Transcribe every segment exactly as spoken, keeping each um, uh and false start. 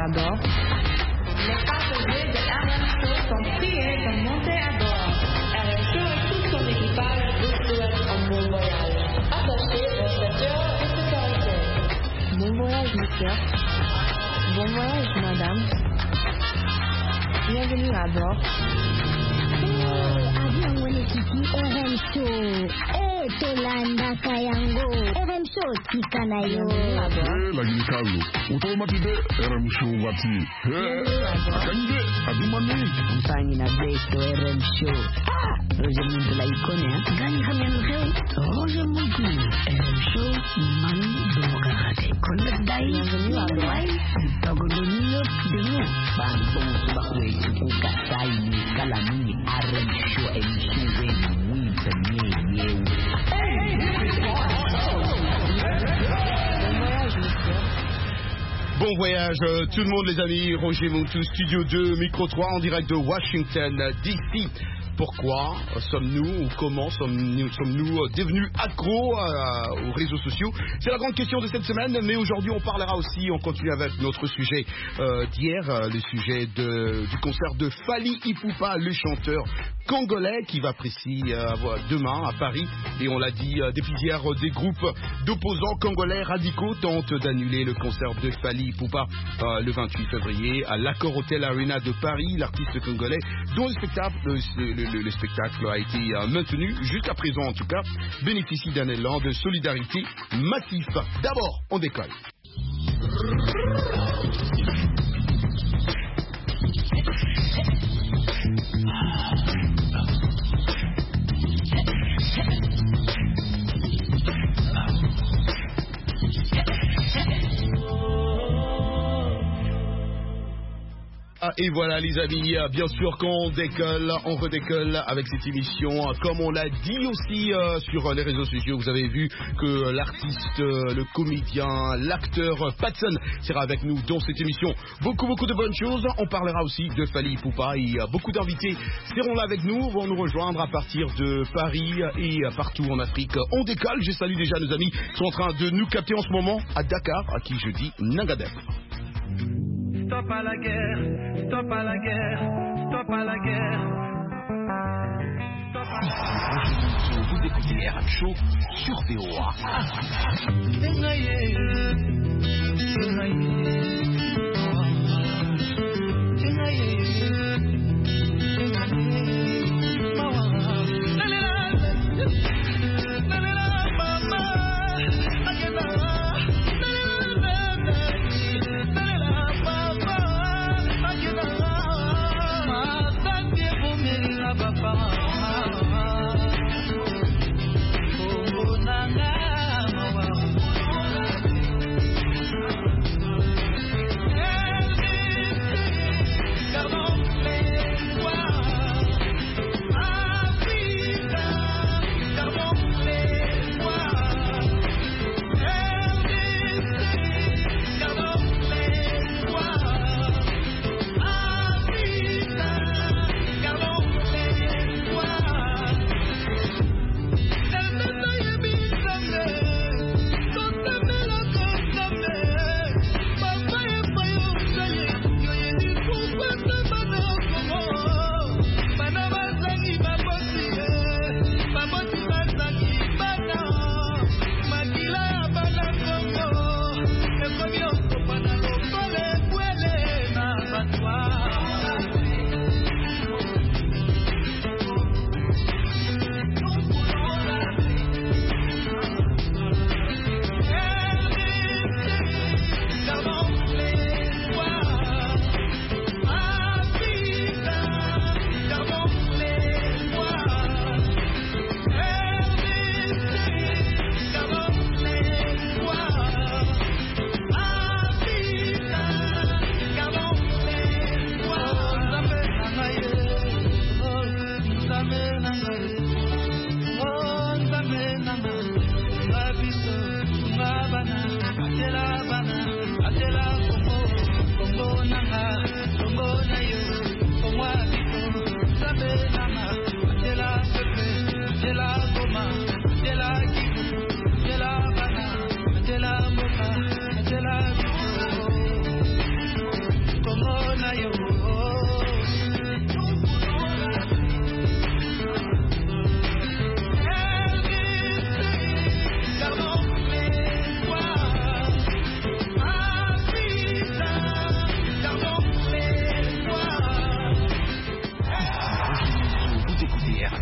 bord. Les passagers de R M Show sont priés de monter à bord. R M Show et tout son équipage vous souhaitent un bon voyage. Attachez vos ceintures de sécurité. Bon voyage, monsieur. Bon voyage, madame. Bienvenue à bord. Avion Wenekiki R M Show. Eh, Tolanda Kayango. R M Show Tikanayo. Eh, lagi kalau. Utomatide R M Show wati. Eh, akanje adimani. Mfanyi na besto R M Show. Ah, Roger Muntu la ikone ha. Gani khamya mkhe. Roger Muntu R M Show mani demokrate. Konde dai. Wai. Togolonyo denu. Bang bakwe kuka sai ni kala mini R M Show M Show when we the nye nye. Bon voyage euh, tout le monde les amis, Roger Muntu, Studio deux, Micro trois en direct de Washington D C. Pourquoi sommes-nous ou comment sommes-nous, sommes-nous devenus accros euh, aux réseaux sociaux? C'est la grande question de cette semaine, mais aujourd'hui on parlera aussi, on continue avec notre sujet euh, d'hier, euh, le sujet de, du concert de Fally Ipupa, le chanteur congolais qui va précis euh, demain à Paris. Et on l'a dit, euh, depuis hier, euh, des groupes d'opposants congolais radicaux tentent d'annuler le concert de Fally Ipupa euh, le vingt-huit février à l'Accor Hotel Arena de Paris. L'artiste congolais dont le spectacle, le, le, le, le spectacle a été euh, maintenu jusqu'à présent en tout cas, bénéficie d'un élan de solidarité massif. D'abord, on décolle. Ah, et voilà les amis, bien sûr quand on décolle, on redécolle avec cette émission. Comme on l'a dit aussi euh, sur les réseaux sociaux, vous avez vu que l'artiste, euh, le comédien, l'acteur Patson sera avec nous dans cette émission. Beaucoup beaucoup de bonnes choses. On parlera aussi de Fally Ipupa et euh, beaucoup d'invités seront là avec nous, vont nous rejoindre à partir de Paris et euh, partout en Afrique. On décolle, je salue déjà nos amis qui sont en train de nous capter en ce moment à Dakar, à qui je dis Nangadef. Stop à la guerre, stop à la guerre, stop à la guerre. Stop à la guerre. Vous écoutez R M Show sur V O A. Pardon.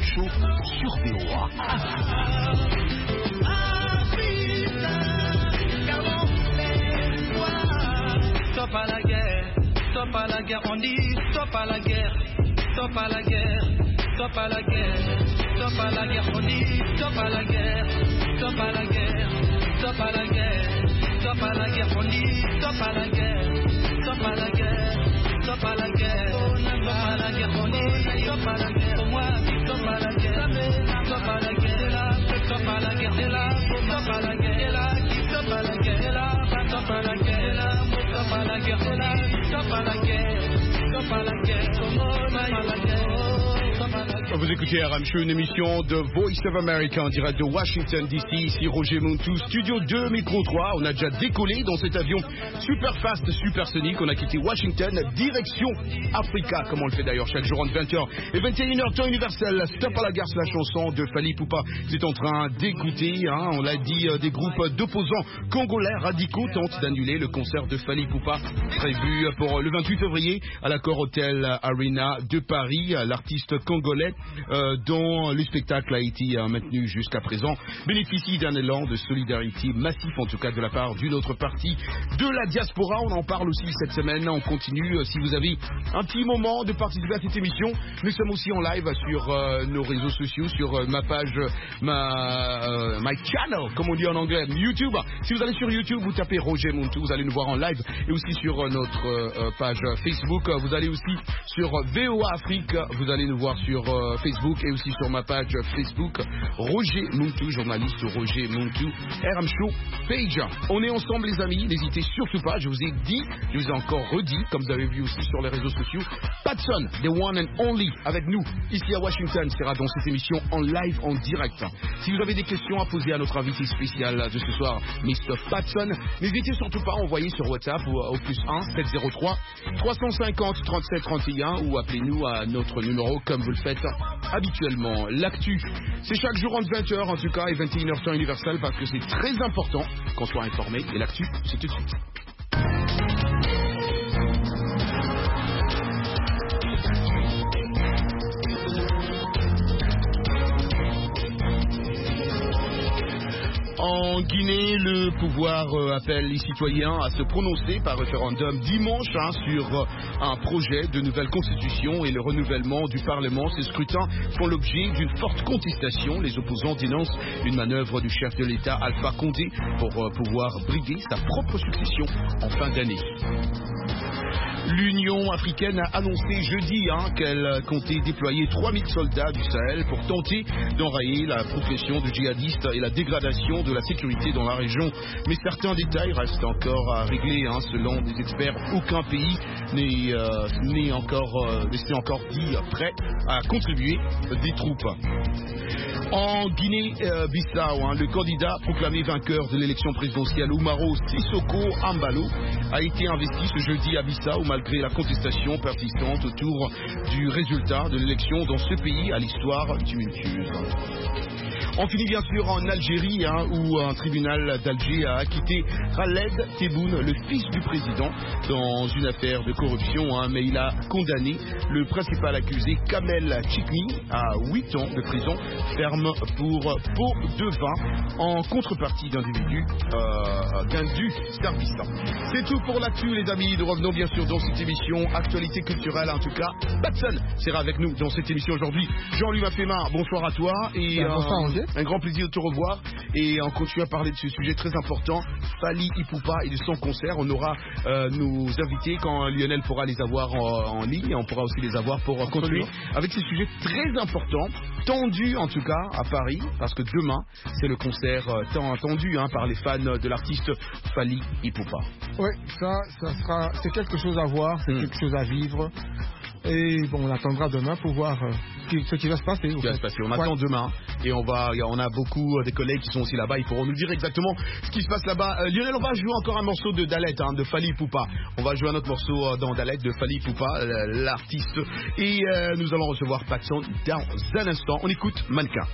Show sur V O A. Stop à la guerre, stop à la guerre, on dit stop à la guerre, stop à la guerre, stop à la guerre, stop à la guerre, on dit stop à la guerre, stop à la guerre, stop à la guerre, stop à la guerre, on dit stop à la guerre, stop à la guerre, stop à la guerre, stop à la guerre, on dit stop à la guerre, pour moi stop à la guerre, stop à la guerre, stop à la guerre, c'est là, stop à la guerre, là, stop à la guerre, là, stop à la guerre, là. Stop à la guerre, stop à la guerre, stop à la guerre, stop à la guerre. Vous écoutez R M Show, une émission de Voice of America en direct de Washington D C. Ici Roger Montou, studio deux, micro trois. On a déjà décollé dans cet avion super fast, supersonique. On a quitté Washington, direction Africa, comme on le fait d'ailleurs chaque jour entre vingt heures et vingt et une heures, temps universel. Stop à la guerre, c'est la chanson de Fally Ipupa. Vous êtes en train d'écouter, hein, on l'a dit, euh, des groupes d'opposants congolais radicaux tentent d'annuler le concert de Fally Ipupa prévu pour le vingt-huit février à l'Accor Hotel Arena de Paris. L'artiste congolais Euh, dont le spectacle a été euh, maintenu jusqu'à présent, bénéficie d'un élan de solidarité massif, en tout cas de la part d'une autre partie de la diaspora. On en parle aussi cette semaine, on continue. Euh, si vous avez un petit moment de participer à cette émission, nous sommes aussi en live sur euh, nos réseaux sociaux, sur euh, ma page, ma euh, my channel, comme on dit en anglais, YouTube. Si vous allez sur YouTube, vous tapez Roger Montou, vous allez nous voir en live, et aussi sur euh, notre euh, page Facebook. Vous allez aussi sur V O A Afrique, vous allez nous voir sur euh, Facebook et aussi sur ma page Facebook Roger Montou, journaliste Roger Montou, R M Show page. On est ensemble les amis, n'hésitez surtout pas, je vous ai dit, je vous ai encore redit, comme vous avez vu aussi sur les réseaux sociaux, Patson, the one and only, avec nous ici à Washington, sera dans cette émission en live, en direct. Si vous avez des questions à poser à notre invité spécial de ce soir, mister Patson, n'hésitez surtout pas à envoyer sur WhatsApp au, au plus un sept zéro trois trois cent cinquante trente-sept trente et un ou appelez-nous à notre numéro comme vous le faites habituellement. L'actu, c'est chaque jour entre vingt heures en tout cas et vingt et une heures temps universel, parce que c'est très important qu'on soit informé, et l'actu, c'est tout de suite. En Guinée, le pouvoir euh, appelle les citoyens à se prononcer par référendum dimanche hein, sur euh, un projet de nouvelle constitution et le renouvellement du Parlement. Ces scrutins font l'objet d'une forte contestation. Les opposants dénoncent une manœuvre du chef de l'État Alpha Condé pour euh, pouvoir briguer sa propre succession en fin d'année. L'Union africaine a annoncé jeudi hein, qu'elle comptait déployer trois mille soldats du Sahel pour tenter d'enrayer la progression de djihadistes et la dégradation de la sécurité dans la région. Mais certains détails restent encore à régler. Hein. Selon des experts, aucun pays n'est, euh, n'est encore, euh, n'est encore dit prêt à contribuer des troupes. En Guinée-Bissau, hein, le candidat proclamé vainqueur de l'élection présidentielle Umaro Sissoko Embalo a été investi ce jeudi à Bissau malgré la contestation persistante autour du résultat de l'élection dans ce pays à l'histoire tumultueuse. On finit bien sûr en Algérie hein, où un tribunal d'Alger a acquitté Khaled Tebboune, le fils du président, dans une affaire de corruption, hein, mais il a condamné le principal accusé Kamel Chikni à huit ans de prison ferme pour pot de vin en contrepartie d'individus euh, d'un du service. C'est tout pour l'actu les amis, nous revenons bien sûr dans cette émission actualité culturelle. En tout cas, Patson sera avec nous dans cette émission aujourd'hui. Jean-Louis Mafema, bonsoir à toi et ben, bonsoir, euh, un grand plaisir de te revoir et on continue à parler de ce sujet très important, Fally Ipupa et de son concert. On aura euh, nos invités quand Lionel pourra les avoir en, en ligne et on pourra aussi les avoir pour euh, continuer avec ces sujets très importants, tendus en tout cas à Paris, parce que demain c'est le concert euh, tant attendu hein, par les fans de l'artiste Fally Ipupa. Oui, ça, ça sera, c'est quelque chose à voir, c'est mmh. quelque chose à vivre. Et bon, on attendra demain pour voir euh, ce qui va se passer. Ce qui va se passer. On ouais. attend demain et on va, on a beaucoup des collègues qui sont aussi là-bas. Ils pourront nous dire exactement ce qui se passe là-bas. Euh, Lionel, on va jouer encore un morceau de Dalet, hein, de Fally Ipupa. On va jouer un autre morceau dans Dalet de Fally Ipupa, euh, l'artiste. Et euh, nous allons recevoir Patson dans un instant. On écoute Mannequin.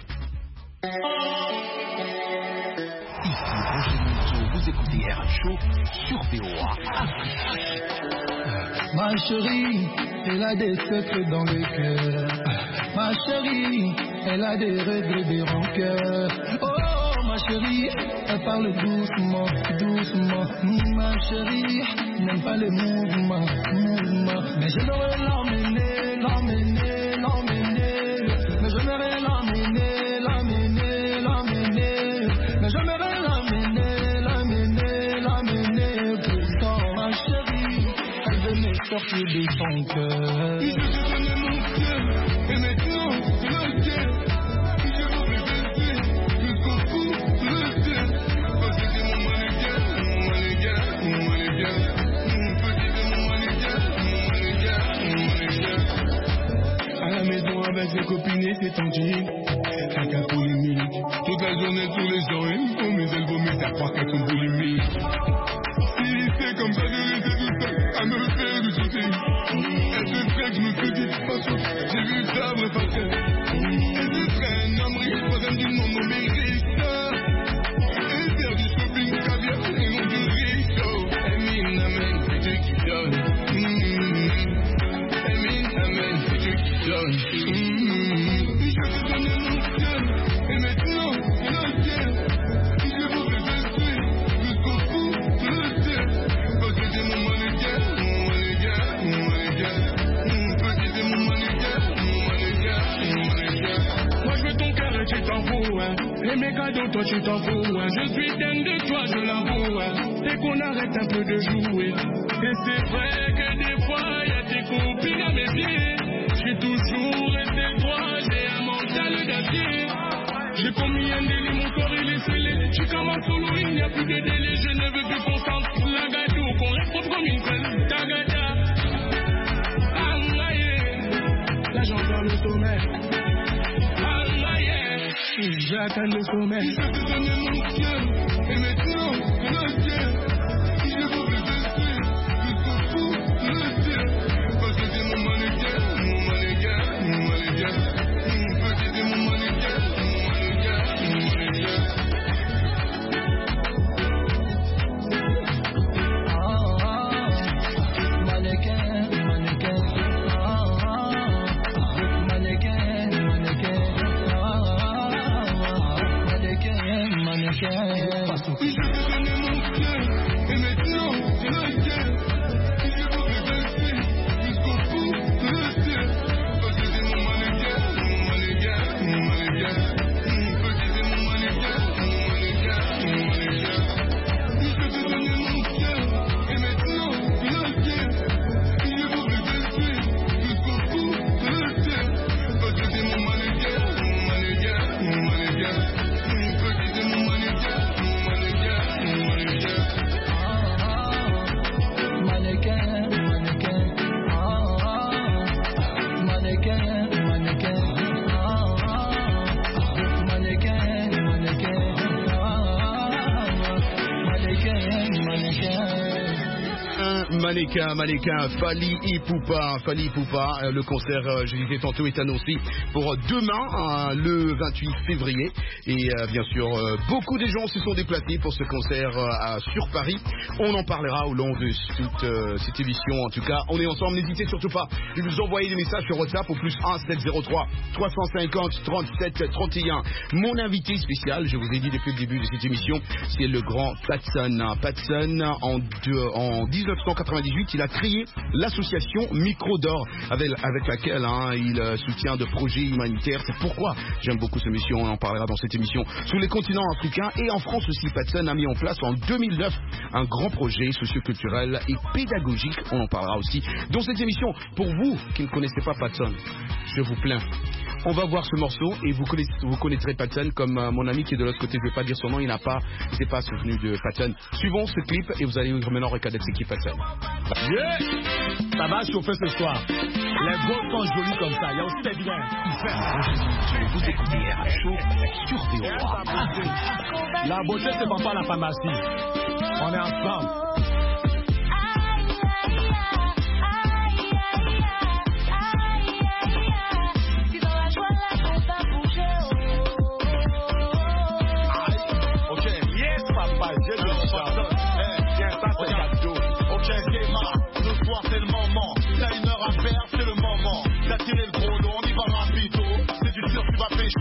Ici Roger Montou, vous écoutez R M Show sur V O A Afrique. Ma chérie, elle a des secrets dans le cœur. Ma chérie, elle a des regrets, des rancœurs. Oh, ma chérie, elle parle doucement, doucement. Ma chérie, n'aime pas les mouvements, mouvements. Mais j'aimerais l'emmener, l'emmener, l'emmener. Mais j'aimerais l'emmener, l'emmener, l'emmener. Mais j'aimerais l'emmener, l'emmener, l'emmener. Pourtant, ma chérie, elle veut me sortir de son cœur. Je te donne mon cœur, et maintenant, je le tiens. Je veux me baisser, jusqu'au bout, je le tiens. Parce que c'est mon mannequin, mon mannequin, mon mannequin. Petit c'est mon mannequin, mon mannequin, mon mannequin. À la maison avec ses copines et ses tantines, caca polémique. Toute la journée sur les gens, il faut mes elles vomissent à croire qu'elles sont boulimiques. Si c'est comme ça de rester tout seul, à me faire du shooting. Elle se ferait que je me fais du façon, j'ai vu ça vrai facile. Elle se ferait un homme riche, troisième du monde, non mais riche. Elle faire du shopping caviar et non du riche. Elle mine, amen, c'est Dieu qui donne. Elle mine, amen, c'est Dieu qui donne. Je te donne mon cœur, et maintenant, je le tiens. Je vous fais baisser, jusqu'au bout, je le tiens. Parce que c'est mon mannequin, mon mannequin, mon mannequin. Petit c'est mon mannequin, mon mannequin, mon mannequin. Moi je veux ton cœur et tu t'en fous, hein. Et mes cadeaux, toi tu t'en fous, hein. Je suis dingue de toi, je l'avoue, hein. Dès qu'on arrête un peu de jouer. Et c'est vrai que des fois, y'a tes copines à mes pieds. J'ai toujours resté droit, j'ai un mental d'acier. J'ai commis un délit, mon corps il est scellé. Je suis comme un solo, il n'y a plus de délai. Je ne veux plus qu'on sente la gâteau, qu'on reste propre comme une seule tagada. Aïe, là j'entends le sommet. Aïe, j'attends le sommet. Je te donne mon cœur, et maintenant je le tiens. Je vous fais baisser, jusqu'au bout, je le tiens. Parce que c'est mon mannequin, mon mannequin, mon mannequin. Petit c'est mon mannequin, mon mannequin, mon mannequin. Mannequin, mannequin, mannequin, mannequin, mannequin. Je te donne mon cœur, et maintenant je le tiens. Je vous fais baisser, jusqu'au bout, je le tiens. Parce que c'est mon mannequin, mon mannequin, mon mannequin. Petit c'est mon mannequin, mon mannequin, mon mannequin. Je te donne mon cœur, et maintenant je le tiens. Je vous fais baisser, jusqu'au bout, je le tiens. Parce que c'est mon mannequin, mon mannequin, mon mannequin. Petit c'est mon mannequin, mon mannequin, mon mannequin. Mannequin, mannequin, mannequin, mannequin, mannequin, mannequin, mannequin. Mannequin, mannequin, Fally Ipupa, Fally Ipupa, euh, le concert, euh, je disais tantôt, est annoncé pour demain, hein, le vingt-huit février. Et euh, bien sûr, euh, beaucoup de gens se sont déplacés pour ce concert euh, à, sur Paris. On en parlera au long de toute euh, cette émission. En tout cas, on est ensemble. N'hésitez surtout pas de nous envoyer des messages sur WhatsApp au plus un sept zéro trois trois cent cinquante trente-sept trente et un. Mon invité spécial, je vous ai dit depuis le début de cette émission, c'est le grand Patson. Patson, en, de, en dix-neuf cent quatre-vingt-dix-huit, il a créé l'association Micro d'Or, avec, avec laquelle hein, il euh, soutient de projets humanitaires. C'est pourquoi j'aime beaucoup cette émission, on en parlera dans cette émission. Sur les continents africains et en France aussi, Patson a mis en place en deux mille neuf un grand projet socioculturel et pédagogique. On en parlera aussi dans cette émission. Pour vous qui ne connaissez pas Patson, je vous plains. On va voir ce morceau et vous, connaissez, vous connaîtrez Patson comme euh, mon ami qui est de l'autre côté. Je ne vais pas dire son nom, il n'a pas, il s'est pas souvenu de Patson. Suivons ce clip et vous allez maintenant reconnaître c'est qui Patson. Yeah, ça va chauffer ce soir. Les beaux sont jolis comme ça. Il y a aussi des vilains. Vous écoutez R M Show sur V O A. La beauté c'est pas la pharmacie. On est ensemble. Ok, Gema, ce soir c'est le moment.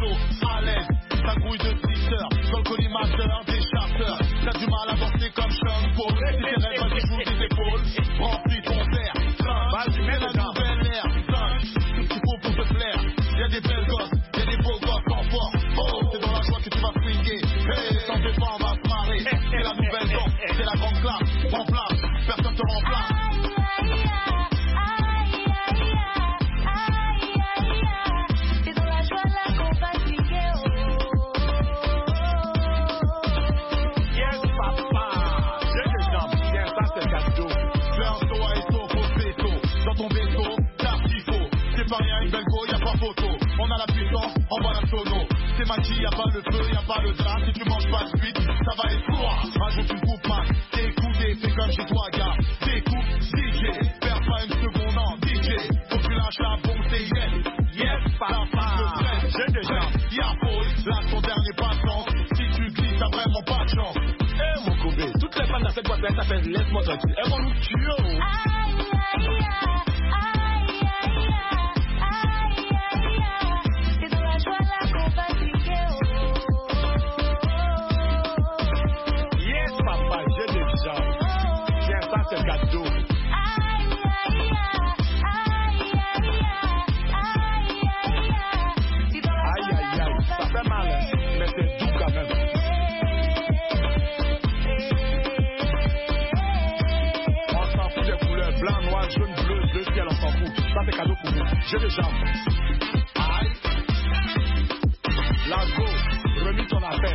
dos, à l'aise, ta grouille de tisseurs, dans le collimateur, des charteurs. T'as du mal à danser comme Sean Paul. Si tes rêves, vas-y, joue des épaules. Remplis ton verre, cinq, c'est la nouvelle ère. Cinq, tout ce qu'il faut pour te plaire. Y'a des belles gosses, y'a des beaux gosses en force. Oh, c'est dans la joie que tu vas swinguer. Hey, t'en fais pas, on va se marrer. C'est la nouvelle danse, c'est la grande classe. Prends place, personne te remplace. C'est magie, y'a pas le feu, y'a pas le drap. Si tu manges pas de suite, ça va être froid. Rajoute une coupe max, t'es coudé, fais comme chez toi, gars. T'es coupe, D J, perds pas une seconde en D J. Faut que tu lâches la bombe, c'est yes, yes, papa. Le stress, j'ai déjà, y'a pause, là ton dernier passant. Si tu glisses, t'as vraiment pas de chance. Eh mon Kobe, toutes les femmes dans cette boîte, ça fait laisse-moi tranquille. Elles vont nous tuer. J'ai des jambes. Aïe. La go, remis ton affaire.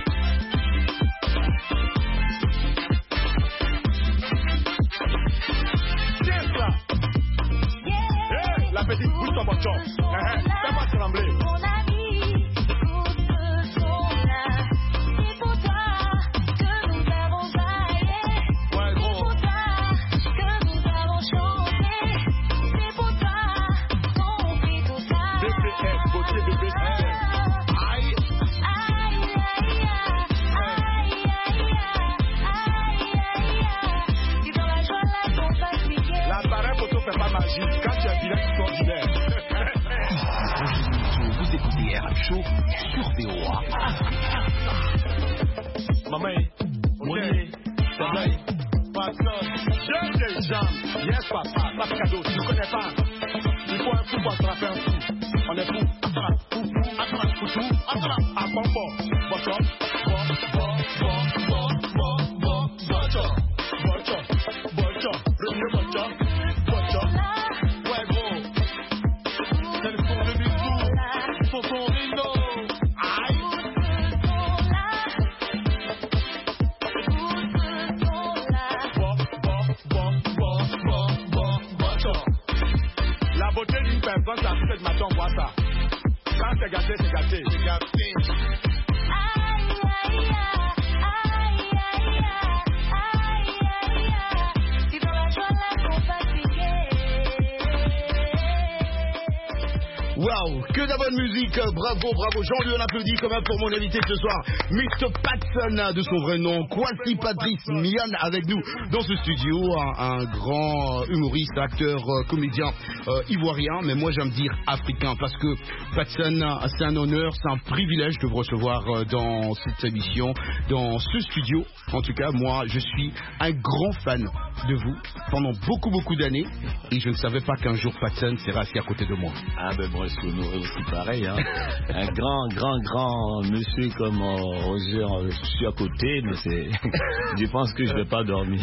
Tiens ça. Hey, la petite bouge ton bon job. Fais-moi trembler. Vous écoutez R M Show sur V O A. Maman, monnaie, travail, patron, j'aime les gens. Yes, papa, pas de cadeau, tu ne connais pas. Il faut un fou pour attraper un fou. On est fou, attrape, fou, fou, attrape, fou, fou, attrape, à bon, bon, bon, bon, bon, bon, bon, bon, bon, bon, bon, bon, revenu, bon, bon, ouais, gros, c'est le son de bisous, son son rideau, aïe. Bon, bon, bon, bon, bon, bon, bon, la beauté d'une personne, ça fait que maintenant on voit ça. Quand c'est gâté, c'est gâté. C'est gâté. Waouh, que de la bonne musique, bravo, bravo, Jean-Louis, on applaudit quand même pour mon invité ce soir, mister Patson, de son vrai nom, Kwasi Patrice Mian, avec nous dans ce studio, un, un grand humoriste, acteur, comédien euh, ivoirien, mais moi j'aime dire africain, parce que Patson, c'est un honneur, c'est un privilège de vous recevoir dans cette émission, dans ce studio. En tout cas, moi, je suis un grand fan de vous pendant beaucoup, beaucoup d'années, et je ne savais pas qu'un jour Patson serait assis à côté de moi. Ah ben moi, je suis honoré aussi pareil. Hein. Un grand, grand, grand monsieur comme euh, Roger, euh, je suis à côté, mais c'est, je pense que je vais pas dormir.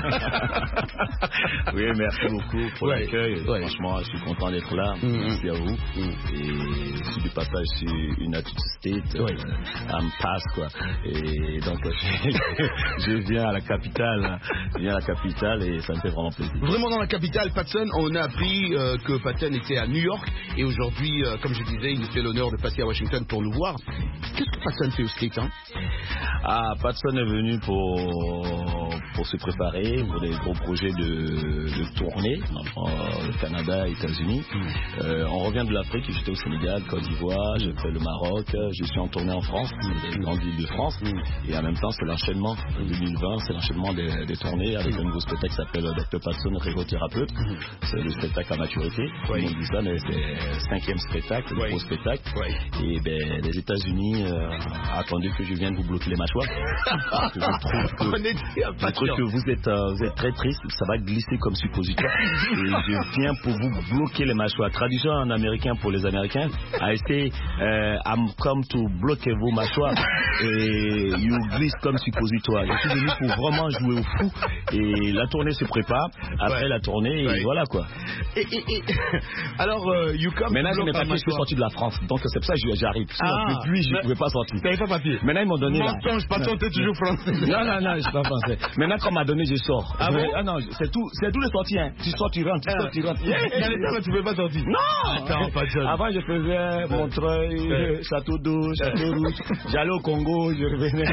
Oui, merci beaucoup pour ouais, l'accueil. Ouais. Franchement, je suis content d'être là. Mm-hmm. Merci à vous. Mm-hmm. Et je suis de passage sur United States, ouais. euh, à Pass, quoi. Et donc, je, je viens à la capitale, je viens à la capitale et ça me fait vraiment plaisir. Vraiment dans la capitale, Patson, on a appris euh, que Patson était à New York et aujourd'hui, euh, comme je disais, il nous fait l'honneur de passer à Washington pour nous voir. Qu'est-ce que Patson fait au States, hein? Ah, Patson est venu pour, pour se préparer pour des gros projets de, de tournée, au Canada, États-Unis. Mm. Euh, on revient de l'Afrique, j'étais au Sénégal, Côte d'Ivoire, mm. j'ai fait le Maroc, je suis en tournée en France, mm. les grandes villes de France, mm. et en même temps c'est l'enchaînement en deux mille vingt, c'est l'enchaînement des, des tournées avec mm. un nouveau spectacle qui s'appelle docteur Patson, régothérapeute. Mm. C'est le spectacle à maturité, oui. On dit ça, mais c'est cinquième spectacle, le ouais. gros spectacle. Ouais. Et ben, les États-Unis euh, attendaient que je vienne vous bloquer les mâchoires. Parce que je trouve que, On est je trouve que vous êtes, euh, vous êtes très triste, ça va glisser comme suppositoire. Et je viens pour vous bloquer les mâchoires. Traduction en américain pour les Américains, I say, uh, I'm come to bloquer vos mâchoires. Et you glisse comme suppositoire. Je suis venu pour vraiment jouer au fou. Et la tournée se prépare. Après ouais. la tournée, ouais. et voilà quoi. Et, et, et... Alors, euh, you come. Maintenant, je n'ai pas pu sortir de la France. Donc c'est pour ça que j'arrive. Sinon, Ah, depuis, je ne mais... pouvais pas sortir. T'avais pas papier. Maintenant, ils m'ont donné là. Mensonge, pas t'es toujours français. Non, non, non, je suis pas français. Maintenant, quand on m'a donné, je sors. Ah bon? Ah non, c'est tout, c'est tout les sorties. Hein. Tu sors, tu rentres, tu sors, tu rentres. Yeah. Il y a des temps où tu ne peux pas sortir. Non. Attends, pas de Avant, je faisais Montreuil, ouais. Château d'eau, Château Rouge. J'allais au Congo, je revenais.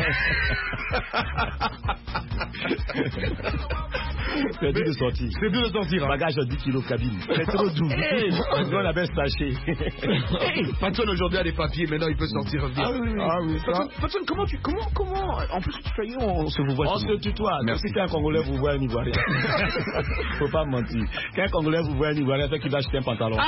C'est dur de sortir. C'est dur de sortir. Hein. Bagage à dix kilos cabine. C'est trop doux. Hey. On avait staché. Hey. Patson aujourd'hui a des papiers, maintenant il peut sortir. Ah oui, oui. Ah oui. Patson, Patson, comment tu. Comment, comment. En plus, tu fais. On se vous voit. On se tutoie. Si qu'un Congolais vous voit un Ivoirien. Faut pas mentir. Qu'un Congolais vous voit un Ivoirien, fait qu'il va acheter un pantalon.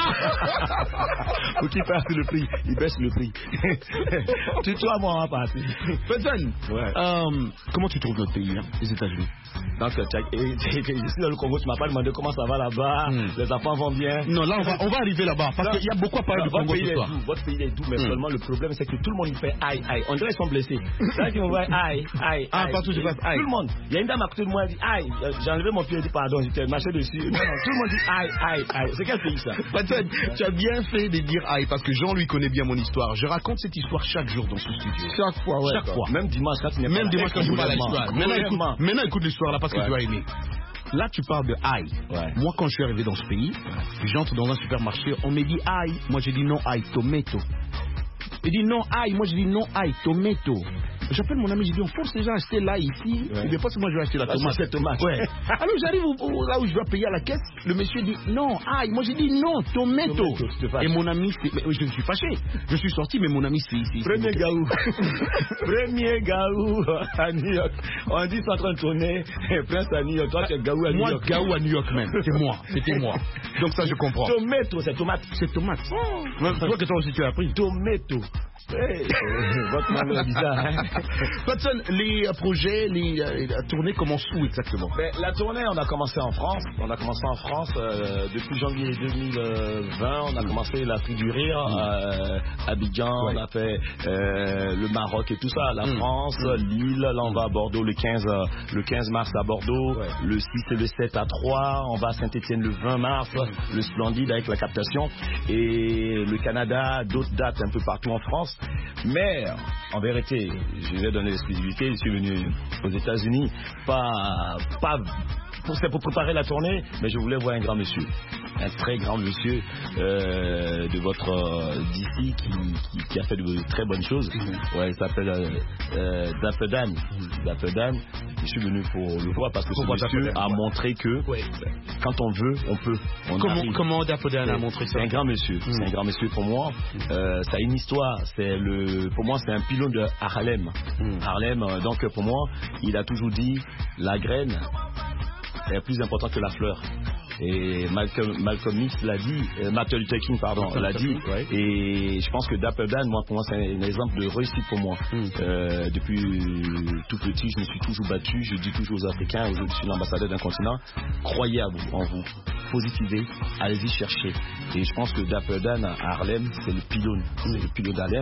Faut qu'il fasse le prix. Il baisse le prix. Tutoie-moi, on va partir. Patson, ouais. euh, comment tu trouves notre pays, hein, les États-Unis? Donc, je suis dans le Congo, tu m'as pas demandé comment ça va là-bas, mm. les enfants vont bien. Non, là, on va, on va arriver là-bas, parce qu'il y a beaucoup à parler du Congo ce soir. Votre pays est doux, mais mm. seulement le problème, c'est que tout le monde il fait aïe, aïe. On dirait qu'ils sont blessés. Là, ils vont voir aïe, aïe, ah, aïe. partout, je passe aïe. Tout le monde. Il y a une dame à côté de moi, elle dit aïe. J'ai enlevé mon pied, elle dit pardon, j'étais marché dessus. Non, non, tout le monde dit aïe, aïe, aïe. C'est quel pays ça? Patson, tu as bien fait de dire aïe, parce que Jean lui connaît bien mon histoire. Je raconte cette histoire chaque jour dans ce studio. Chaque fois, ouais. Chaque fois. Même dimanche, quand tu n'es pas là. Même dimanche, quand tu parles l'histoire. Maintenant, écoute l'histoire là, parce que tu vas aimer. Là, tu parles de aïe. Ouais. Moi, quand je suis arrivé dans ce pays, ouais. j'entre dans un supermarché, on me dit aïe. Moi, j'ai dit non, aïe, tomato. Il dit non, aïe. Moi, j'ai dit non, aïe, tomato. J'appelle mon ami, j'ai dit on force les gens à acheter l'ail ici. Ouais. Et bien, pas que moi, je vais acheter la tomate. Cette tomate. Ouais. Alors, j'arrive au, au, là où je dois payer à la caisse. Le monsieur dit non, aïe. Moi, j'ai dit non, tomato. tomato et mon ami, mais, je me suis fâché. Je suis sorti, mais mon ami, c'est ici. Premier gaou. Premier gaou à New York. On dit c'est en train de tourner. Prince à New York. Toi, tu es gaou à New moi, York. Moi, gaou à New York même. C'est moi. C'était moi. Donc, ça, je comprends. Tomato, c'est tomate. C'est tomate. Oh. Je vois que toi aussi, tu as appris. Tomato. Hey, votre nom est bizarre. Hein? Patson, les projets, les, la tournée commence où exactement? Ben, la tournée, on a commencé en France. On a commencé en France euh, depuis janvier deux mille vingt. On a commencé l'Afrique du Rire, euh, Abidjan. Ouais. On a fait euh, le Maroc et tout ça. La mm. France, Lille. Là, on va à Bordeaux le quinze, le quinze mars à Bordeaux. Ouais. Le six et le sept à Troyes. On va à Saint-Étienne le vingt mars. Mm. Le Splendide avec la captation. Et le Canada, d'autres dates un peu partout en France. Mais en vérité, je vais donner l'exclusivité. Je suis venu aux États-Unis pas, pas pour, pour préparer la tournée, mais je voulais voir un grand monsieur, un très grand monsieur euh, de votre euh, D C qui, qui, qui a fait de très bonnes choses. Mm-hmm. Ouais, il s'appelle euh, euh, Dapper Dan. Mm-hmm. Dapper Dan. Je suis venu pour le voir parce que ce monsieur a montré que ouais. quand on veut, on peut. On comment comment Dapper Dan a montré ça? C'est un grand monsieur. Mm-hmm. C'est un grand monsieur pour moi. Mm-hmm. Euh, ça a une histoire. C'est le, pour moi, c'est un pilote de Harlem. Mm-hmm. Harlem. Euh, donc pour moi, il a toujours dit la graine est plus importante que la fleur. Et Malcolm, Malcolm X l'a dit, euh, Martin Luther King, pardon, l'a dit. Ouais. Et je pense que Dapper Dan, moi, pour moi, c'est un, un exemple de réussite pour moi. Mm. Euh, depuis tout petit, je me suis toujours battu. Je dis toujours aux Africains, aujourd'hui, je suis l'ambassadeur d'un continent. Croyez à vous, en vous. Positivez, allez-y chercher. Et je pense que Dapper Dan à Harlem, c'est le pylône. Mm. C'est le pylône d'Harlem.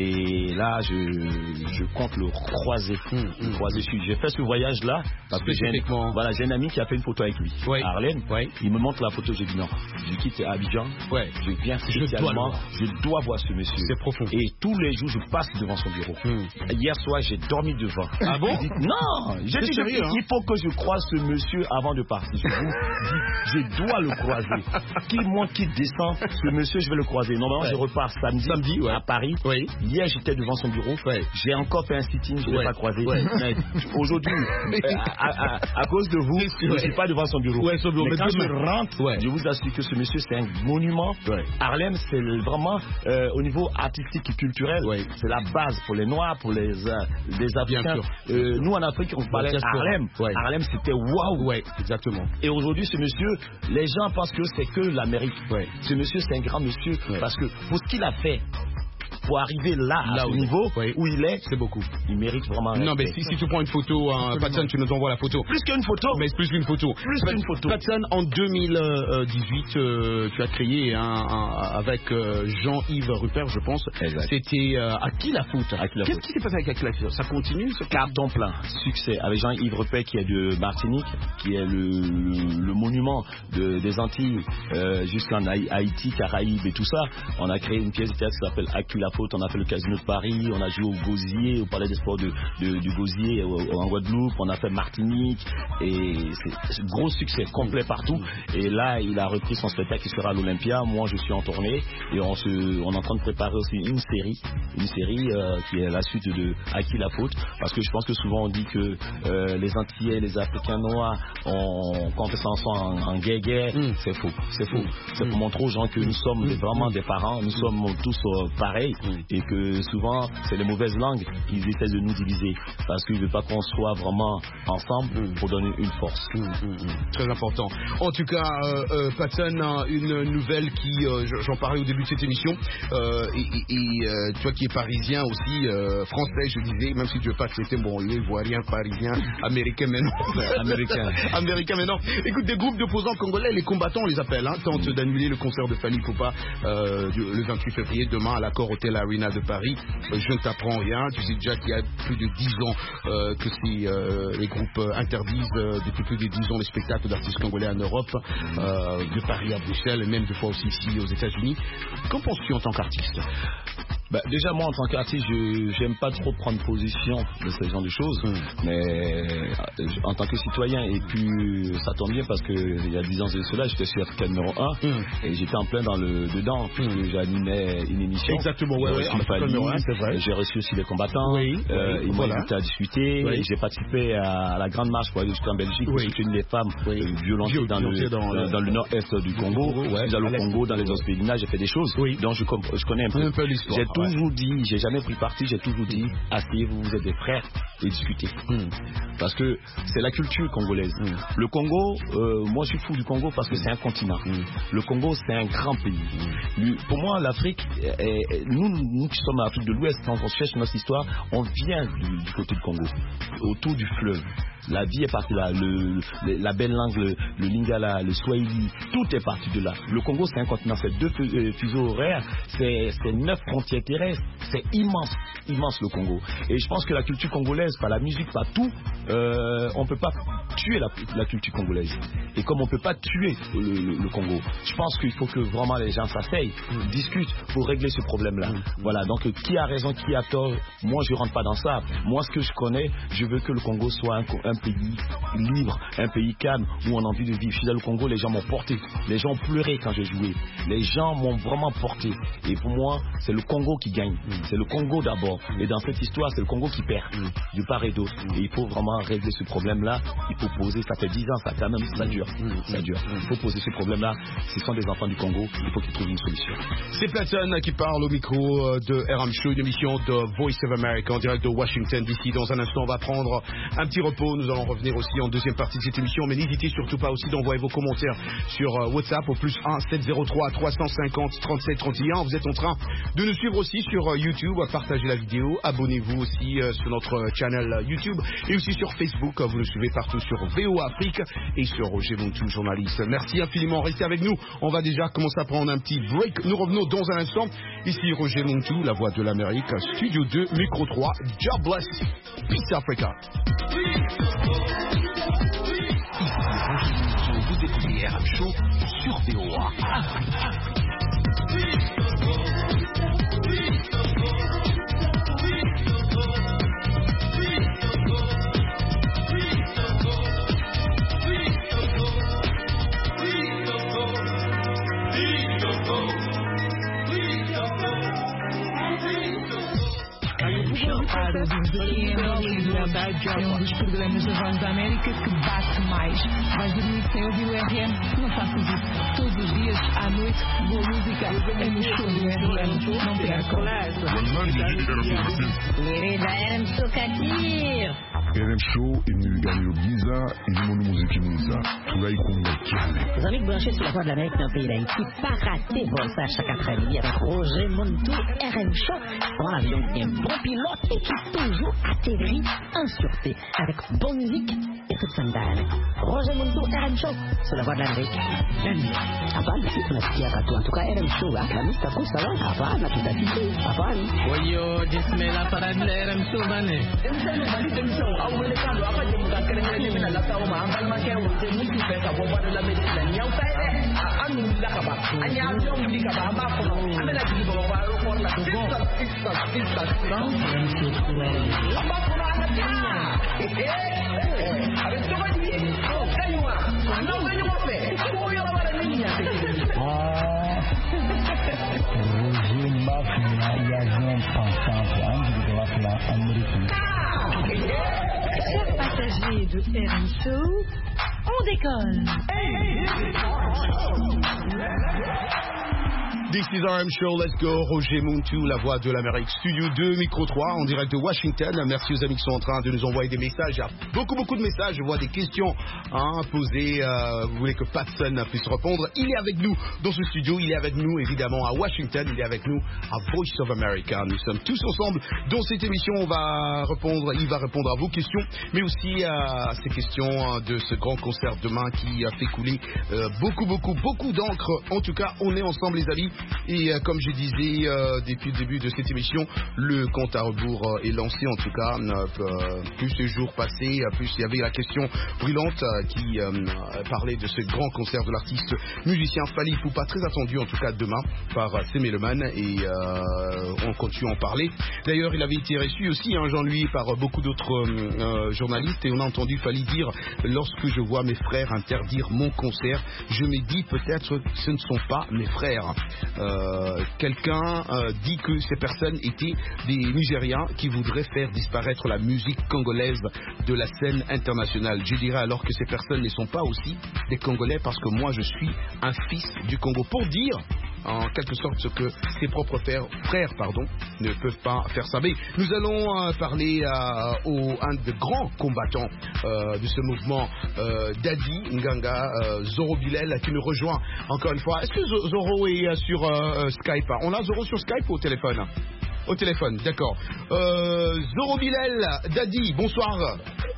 Et là, je, je compte le croiser. Mm. Le croiser. J'ai fait ce voyage-là parce que j'ai un, voilà, j'ai un ami qui a fait une photo avec lui. Ouais. À Harlem. Ouais. Il me montre la photo, j'ai dit non. Je quitte Abidjan. Ouais. Je viens spécialement. Je dois, je dois voir ce monsieur. C'est profond. Et tous les jours, je passe devant son bureau. Hmm. Hier soir, j'ai dormi devant. Ah bon? Dit, non. J'ai dit, sérieux, je, hein? Il faut que je croise ce monsieur avant de partir. Je vous dis, je dois le croiser. Qu'il monte, qu'il descend, ce monsieur, je vais le croiser. Normalement, ouais. je repars samedi, samedi ouais. à Paris. Oui. Hier, j'étais devant son bureau. Ouais. J'ai encore fait un sitting, je ne l'ai ouais. pas croisé. Ouais. Aujourd'hui, euh, à, à, à, à cause de vous, ouais. je ne suis pas devant son bureau. Ouais, son bureau. Mais, mais quand je rentre, ouais. je vous assure que ce monsieur, c'est un monument. Ouais. Harlem, c'est vraiment, euh, au niveau artistique et culturel, ouais. c'est la base pour les Noirs, pour les, euh, les Africains. Euh, nous, en Afrique, on parlait d'Harlem. Ouais. Harlem, c'était waouh. Ouais, exactement. Et aujourd'hui, ce monsieur, les les gens pensent que c'est que l'Amérique. Ouais. Ce monsieur, c'est un grand monsieur ouais. parce que pour ce qu'il a fait, pour arriver là, là à ce niveau oui. où il est, c'est beaucoup. Il mérite vraiment. Non, mais si, si tu prends une photo, hein, Patson, tu nous envoies la photo. Plus qu'une photo. Mais plus qu'une photo. Plus qu'une photo. Patson, en deux mille dix-huit, euh, tu as créé un, un, avec euh, Jean-Yves Rupert, je pense. Exact. C'était euh, à qui la faute Qu'est-ce qui s'est passé avec la faute? Ça continue ce carton plein, succès. Avec Jean-Yves Rupert qui est de Martinique, qui est le, le, le monument de, des Antilles, euh, jusqu'en Haïti, Caraïbes et tout ça. On a créé une pièce de théâtre qui s'appelle À qui la faute. On a fait le Casino de Paris, on a joué au Gosier, au Palais des Sports de, de, du Gosier en Guadeloupe, on a fait Martinique et c'est un gros succès complet partout. Et là, il a repris son spectacle qui sera à l'Olympia. Moi, je suis en tournée et on, se, on est en train de préparer aussi une série, une série euh, qui est la suite de À qui la faute, parce que je pense que souvent on dit que euh, les Antillais, les Africains noirs, on, quand on fait ça ensemble en, en guerre-guerre, mm. c'est faux, c'est faux. Mm. C'est pour montrer aux gens que nous sommes mm. vraiment des parents, nous sommes tous euh, pareils. Et que souvent, c'est les mauvaises langues qui essaient de nous diviser. Parce qu'ils ne veulent pas qu'on soit vraiment ensemble pour donner une force. Mmh, mmh, mmh. Très important. En tout cas, euh, euh, Patson, une nouvelle qui, euh, j'en parlais au début de cette émission, euh, et, et, et euh, toi qui es parisien aussi, euh, français, je disais, même si tu veux pas accepter, bon, ivoirien, parisien, américain maintenant. américain. américain maintenant. Écoute, des groupes d'opposants congolais, les combattants, on les appelle, hein, tentent mmh. d'annuler le concert de Fally Ipupa euh, le vingt-huit février, demain à l'accord Hôtel Arena de Paris. Je ne t'apprends rien. Tu sais déjà qu'il y a plus de dix ans euh, que si, euh, les groupes interdisent euh, depuis plus de dix ans les spectacles d'artistes congolais en Europe, euh, de Paris à Bruxelles et même deux fois aussi ici aux États-Unis. Qu'en penses-tu en tant qu'artiste? Bah, déjà, moi, en tant qu'artiste, je n'aime pas trop prendre position de ce genre de choses. Mm. Mais euh, en tant que citoyen, et puis ça tombe bien parce qu'il y a dix ans de cela, j'étais sur Africa numéro un mm. et j'étais en plein dans le dedans, puisque mm. j'animais une émission. Exactement, ouais, ouais, c'est vrai. J'ai reçu aussi les combattants. Oui, euh, oui, ils m'ont invité à discuter. Oui. J'ai participé à la grande marche pour aller jusqu'en Belgique pour soutenir les femmes oui. violentées Viol dans, le, dans, dans, dans le nord-est du Congo. Congo ouais. Dans le Congo, dans les orphelinats, j'ai fait des choses. Oui. Donc je, je connais un peu, un peu l'histoire. J'ai toujours ouais. dit, j'ai jamais pris parti, j'ai toujours dit, asseyez-vous, vous êtes des frères et discutez. Mm. Parce que c'est la culture congolaise. Mm. Le Congo, euh, moi je suis fou du Congo parce que c'est un continent. Mm. Le Congo, c'est un grand pays. Mm. Pour moi, l'Afrique, est, est, nous, nous qui sommes à l'Afrique de l'Ouest, quand on cherche notre histoire, on vient du, du côté du Congo, autour du fleuve. La vie est partie là, le, le, la belle langue, le, le lingala, le swahili, tout est parti de là. Le Congo, c'est un continent, c'est deux fuseaux horaires, c'est neuf frontières terrestres, c'est immense, immense le Congo. Et je pense que la culture congolaise, par la musique, par tout, euh, on ne peut pas tuer la, la culture congolaise. Et comme on ne peut pas tuer le, le, le Congo, je pense qu'il faut que vraiment les gens s'asseyent, mmh. discutent pour régler ce problème-là. Mmh. Voilà, donc qui a raison, qui a tort, moi je ne rentre pas dans ça. Moi, ce que je connais, je veux que le Congo soit un, un un pays libre, un pays calme où on a envie de vivre. Je suis dans le Congo, les gens m'ont porté, les gens ont pleuré quand j'ai joué, les gens m'ont vraiment porté. Et pour moi, c'est le Congo qui gagne, mm. c'est le Congo d'abord. Et dans cette histoire, c'est le Congo qui perd, mm. du part et d'autre. Mm. Et il faut vraiment régler ce problème-là. Il faut poser, ça fait dix ans, ça quand même, ça dure, mm. ça dure. Mm. Il faut poser ce problème-là. Ce sont des enfants du Congo, il faut qu'ils trouvent une solution. C'est Patson qui parle au micro de R M Show, une émission de Voice of America en direct de Washington D C. Dans un instant, on va prendre un petit repos. Nous allons revenir aussi en deuxième partie de cette émission, mais n'hésitez surtout pas aussi d'envoyer vos commentaires sur euh, WhatsApp au plus un sept zéro trois trois cent cinquante trente-sept trente et un. Vous êtes en train de nous suivre aussi sur euh, YouTube, partagez la vidéo, abonnez-vous aussi euh, sur notre euh, channel euh, YouTube et aussi sur Facebook. Vous nous suivez partout sur V O Afrique et sur Roger Montou, journaliste. Merci infiniment, restez avec nous. On va déjà commencer à prendre un petit break. Nous revenons dans un instant. Ici Roger Montou, la voix de l'Amérique, Studio deux, Micro trois. God bless. Peace Africa. Vous écoutez R M Show sur V O A. Show para ouvirmos aqui em Hollywood. É um dos programas da Voz da América que bate mais. Vais dormir sem ouvir o R M? Não faças isso. Todos os dias, à noite, boa música é no show do R M. Não percam. Querida R M Show Katir. R M Show et nous gagnons le Giza et nous monde musique Giza. Tout là, il compte. Les amis branchés sur la voie de l'Amérique dans le pays d'Haïti, pas rater Voltage chaque après-midi avec Roger Montou, R M Show. En avion qui est un bon pilote et qui toujours atterrit en sûreté avec bonne musique et toute son dame. Roger Montou, R M Show sur la voie de l'Amérique. Avant, on a ce à tout. En tout cas, R M Show, la musique, ça coûte, ça va. Avant, on a tout à fait. Avant. Oui, yo, dis-moi la parade de R M Show, Vané. awele kando apa je muka kere ni mina la tawo ma ambal ma ken wote ni ti pe ka bo ba la me la nyaw ta e anu la ka ba anya ajo mu di ka ba ba ko amela ti bo ba ro ko la ko go six six six aba ko na na nya eh ave to ba ni ko kanywa no ba ni mo pe ko yo ba la ni nya te ah Roger Mafia ya non pensant en de la plan américaine. Chers passagers de R M Show, on décolle. This is R M Show, let's go. Roger Montou, la voix de l'Amérique. Studio deux, micro trois, en direct de Washington. Merci aux amis qui sont en train de nous envoyer des messages. Il y a beaucoup, beaucoup de messages. Je vois des questions hein, posées. Euh, vous voulez que Patson puisse répondre. Il est avec nous dans ce studio. Il est avec nous, évidemment, à Washington. Il est avec nous à Voice of America. Nous sommes tous ensemble dans cette émission. On va répondre, il va répondre à vos questions, mais aussi à ces questions de ce grand concert demain qui a fait couler euh, beaucoup, beaucoup, beaucoup d'encre. En tout cas, on est ensemble, les amis. Et euh, comme je disais euh, depuis le début de cette émission, le compte à rebours euh, est lancé. En tout cas, euh, plus les jours passaient, plus il y avait la question brûlante euh, qui euh, parlait de ce grand concert de l'artiste musicien Fally Ipupa, très attendu en tout cas demain par euh, Semeloman. Et euh, on continue à en parler. D'ailleurs, il avait été reçu aussi, hein, Jean-Louis, par euh, beaucoup d'autres euh, journalistes. Et on a entendu Fally dire, lorsque je vois mes frères interdire mon concert, je me dis peut-être que ce ne sont pas mes frères. Euh, quelqu'un euh, dit que ces personnes étaient des Nigériens qui voudraient faire disparaître la musique congolaise de la scène internationale. Je dirais alors que ces personnes ne sont pas aussi des Congolais parce que moi je suis un fils du Congo. Pour dire en quelque sorte ce que ses propres frères, frères pardon, ne peuvent pas faire ça. Mais nous allons euh, parler euh, au un des grands combattants euh, de ce mouvement, euh, Daddy Nganga, euh, Zoro Bilel, qui nous rejoint encore une fois. Est-ce que Zoro est sur euh, Skype? On a Zoro sur Skype ou au téléphone? Au téléphone, d'accord. Euh, Zoro Bilel, Daddy, bonsoir.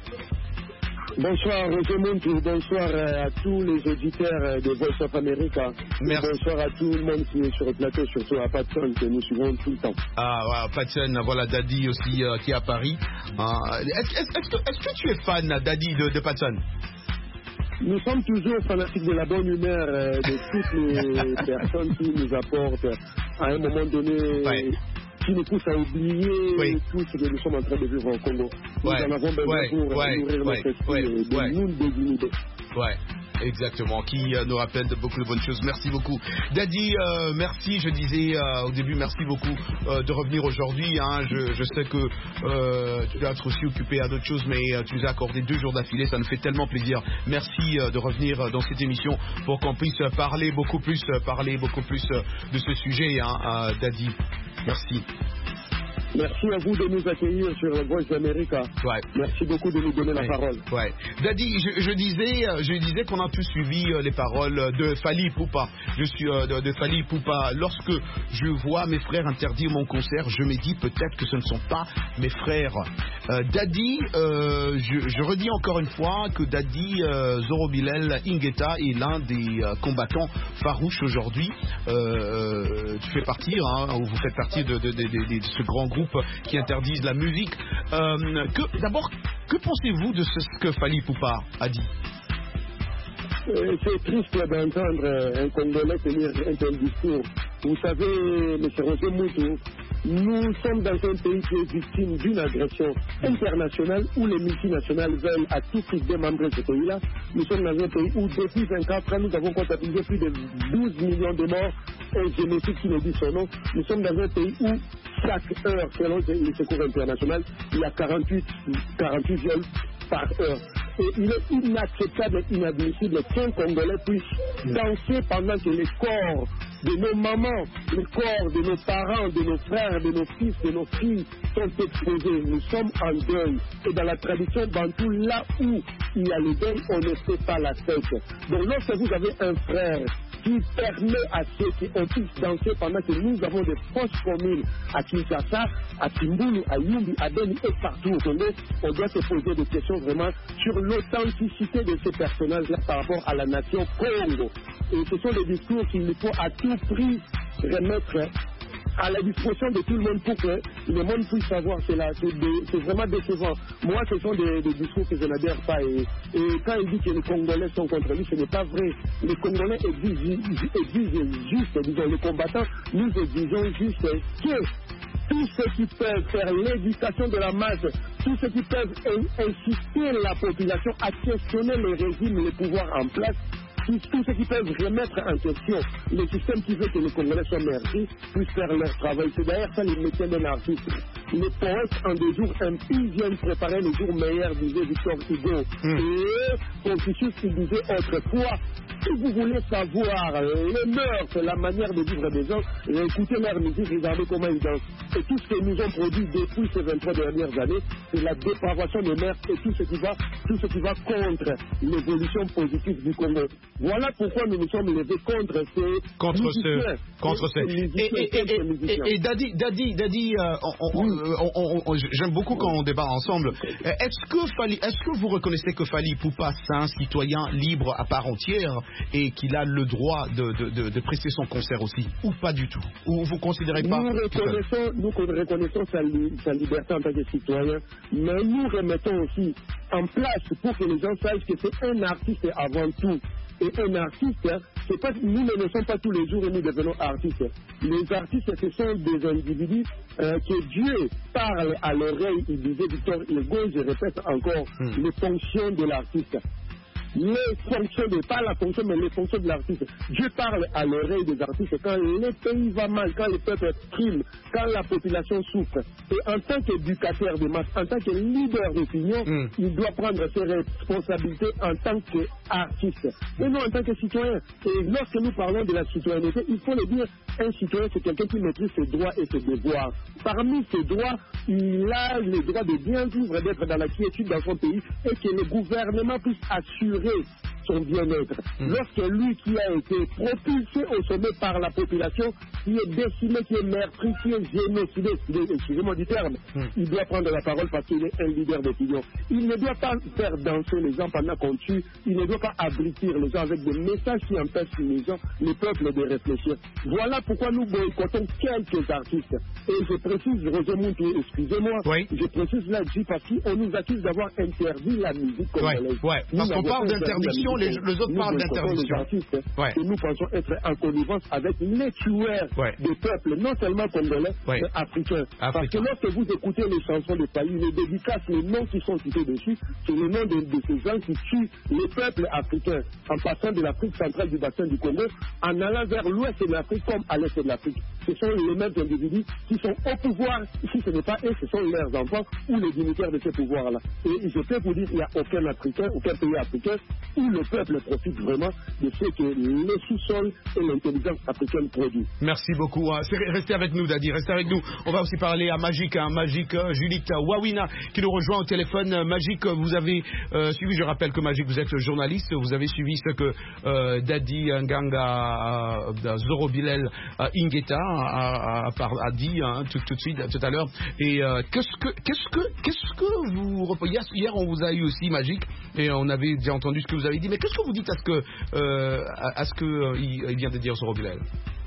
Bonsoir Roger Montou, bonsoir à tous les auditeurs de Voice of America. Merci. Bonsoir à tout le monde qui est sur le plateau, surtout à Patson que nous suivons tout le temps. Ah ouais, Patson, voilà Daddy aussi euh, qui est à Paris. Ah, est-ce, est-ce, est-ce, que, est-ce que tu es fan, Daddy, de, de Patson? Nous sommes toujours fanatiques de la bonne humeur euh, de toutes les personnes qui nous apportent à un moment donné... Ouais. Qui nous pousse à oublier oui. tout ce que nous sommes en train de vivre au Congo. Nous ouais. en avons besoin ouais. pour ouais. nourrir ouais. notre esprit ouais. de ouais. nous désuniter. Ouais. Exactement, qui euh, nous rappelle de beaucoup de bonnes choses. Merci beaucoup. Daddy, euh, merci, je disais euh, au début, merci beaucoup euh, de revenir aujourd'hui. Hein. Je, je sais que euh, tu dois être aussi occupé à d'autres choses, mais euh, tu nous as accordé deux jours d'affilée, ça nous fait tellement plaisir. Merci euh, de revenir euh, dans cette émission pour qu'on puisse parler beaucoup plus, euh, parler beaucoup plus euh, de ce sujet, hein, euh, Daddy. Merci. Merci à vous de nous accueillir sur Voice d'Amérique. Ouais. Merci beaucoup de nous donner ouais. la parole. Ouais. Daddy, je, je disais, je disais qu'on a tous suivi les paroles de Fally Ipupa. Je suis euh, de, de Fally Ipupa. Lorsque je vois mes frères interdire mon concert, je me dis peut-être que ce ne sont pas mes frères. Euh, Daddy, euh, je, je redis encore une fois que Daddy euh, Zoro Bilel Ingeta est l'un des euh, combattants farouches aujourd'hui. Euh, tu fais partie, hein, ou vous faites partie de, de, de, de, de ce grand groupe qui interdisent la musique. Euh, que, d'abord, que pensez-vous de ce que Fally Ipupa a dit? euh, C'est triste d'entendre un Congolais tenir un tel discours. Vous savez, M. Roger Montou, nous sommes dans un pays qui est victime d'une agression internationale où les multinationales veulent à tout prix démembrer ce pays-là. Nous sommes dans un pays où depuis vingt-quatre ans, nous avons comptabilisé plus de douze millions de morts au génocide qui nous dit son nom. Nous sommes dans un pays où chaque heure, selon les secours internationaux, il y a quarante-huit viols par heure. Et il est inacceptable et inadmissible qu'un Congolais puisse danser pendant que les corps de nos mamans, les corps de nos parents, de nos frères, de nos fils, de nos filles sont exposés. Nous sommes en deuil. Et dans la tradition bantou, là où il y a le deuil, on ne fait pas la fête. Donc lorsque vous avez un frère qui permet à ceux qui ont puissent danser pendant que nous avons des fausses communes à Kinshasa, à Timbulu, à Yumbi, à Beni et partout au Congo, on doit se poser des questions vraiment sur l'authenticité de ces personnages-là par rapport à la nation Congo. Et ce sont des discours qu'il faut à tout prix remettre à la disposition de tout le monde pour que le monde puisse savoir cela. C'est vraiment décevant. Moi, ce sont des, des discours que je n'adhère pas. Et, et quand il dit que les Congolais sont contre lui, ce n'est pas vrai. Les Congolais exigent, exigent juste, disons, les combattants, nous exigeons juste que tous ceux qui peuvent faire l'éducation de la masse, tous ceux qui peuvent inciter la population à questionner le régime, le pouvoir en place, tous, tous ceux qui peuvent remettre en question le système qui veut que les Congolais soient merci, puissent faire leur travail. C'est d'ailleurs ça les métiers d'un artiste. Les poètes en des jours impies viennent préparer les jours meilleurs, disait Victor Hugo. Mm. Et Confucius, il disait autrefois, si vous voulez savoir les mœurs, la manière de vivre des gens, écoutez leur musique, regardez comment ils dansent. Et tout ce que nous ont produit depuis ces vingt-trois dernières années, c'est la dépravation des mœurs et tout ce qui va, tout ce qui va contre l'évolution positive du Congo. Voilà pourquoi nous nous sommes levés contre ces contre musiciens. ce contre ce et, et, et, et, et Dadi Dadi Dadi euh, on, on, on, on, on, j'aime beaucoup quand on débat ensemble. Est-ce que Fally, est-ce que vous reconnaissez que Fally Ipupa c'est un citoyen libre à part entière et qu'il a le droit de, de, de, de prester son concert aussi, ou pas du tout, ou vous considérez pas? Nous reconnaissons, nous reconnaissons sa, sa liberté en tant que citoyen, mais nous remettons aussi en place pour que les gens sachent que c'est un artiste avant tout. Et un artiste, c'est pas, nous ne le sommes pas tous les jours et nous devenons artistes. Les artistes, ce sont des individus euh, que Dieu parle à l'oreille. Il disait Victor Hugo, je répète encore, mm. les fonctions de l'artiste. Les fonctions de, pas la fonction, mais les fonctions de l'artiste. Dieu parle à l'oreille des artistes quand le pays va mal, quand le peuple prime, quand la population souffre. Et en tant qu'éducateur de masse, en tant que leader d'opinion, mm. il doit prendre ses responsabilités en tant qu'artiste. Et non en tant que citoyen. Et lorsque nous parlons de la citoyenneté, il faut le dire, un citoyen, c'est quelqu'un qui maîtrise ses droits et ses devoirs. Parmi ses droits, il a le droit de bien vivre, d'être dans la quiétude dans son pays et que le gouvernement puisse assurer son bien-être. Mmh. Lorsque lui qui a été propulsé au sommet par la population, qui est décimé, qui est meurtri, qui est génocidé, excusez-moi du terme, mmh. il doit prendre la parole parce qu'il est un leader d'opinion. Il ne doit pas faire danser les gens pendant qu'on tue, il ne doit pas abritir les gens avec des messages qui empêchent les gens, les peuples de réfléchir. Voilà pourquoi nous boycottons quelques artistes. Et je précise, Roger Moutou, excusez-moi, oui. je précise là-dessus parce qu'on nous accuse d'avoir interdit la musique congolaise. Ouais, ouais. Parce qu'on parle d'interdiction, les, les autres parlent d'interdiction. Ouais. Et nous pensons être en connivence avec les tueurs ouais. des peuples, non seulement congolais, ouais. mais africains. Africain. Parce que lorsque vous écoutez les chansons de Fally, les dédicaces, les noms qui sont cités dessus, c'est le nom de, de ces gens qui tuent les peuples africains, en passant de l'Afrique centrale du bassin du Congo, en allant vers l'ouest de l'Afrique comme à l'est de l'Afrique. Ce sont les mêmes individus qui sont au pouvoir. Ici, ce n'est pas eux, ce sont leurs enfants ou les dignitaires de ces pouvoirs-là. Et je peux vous dire qu'il n'y a aucun Africain, aucun pays africain où le peuple profite vraiment de ce que le sous-sol et l'intelligence africaine produit. Merci beaucoup. Restez avec nous, Dadi, restez avec nous. On va aussi parler à Magique, hein, Magique, Juliette Wawina qui nous rejoint au téléphone. Magique, vous avez euh, suivi, je rappelle que Magique, vous êtes journaliste, vous avez suivi ce que euh, Dadi Nganga euh, Zoro Bilel euh, Ingeta a, a, a, a dit hein, tout, tout de suite, tout à l'heure. Et euh, qu'est-ce que, qu'est-ce que, qu'est-ce que vous... Hier, hier, on vous a eu aussi, Magique, et on avait déjà entendu ce que vous avez dit, mais qu'est-ce que vous dites à ce que, euh, à, à ce que euh, il, il vient de dire Zoro Bilel?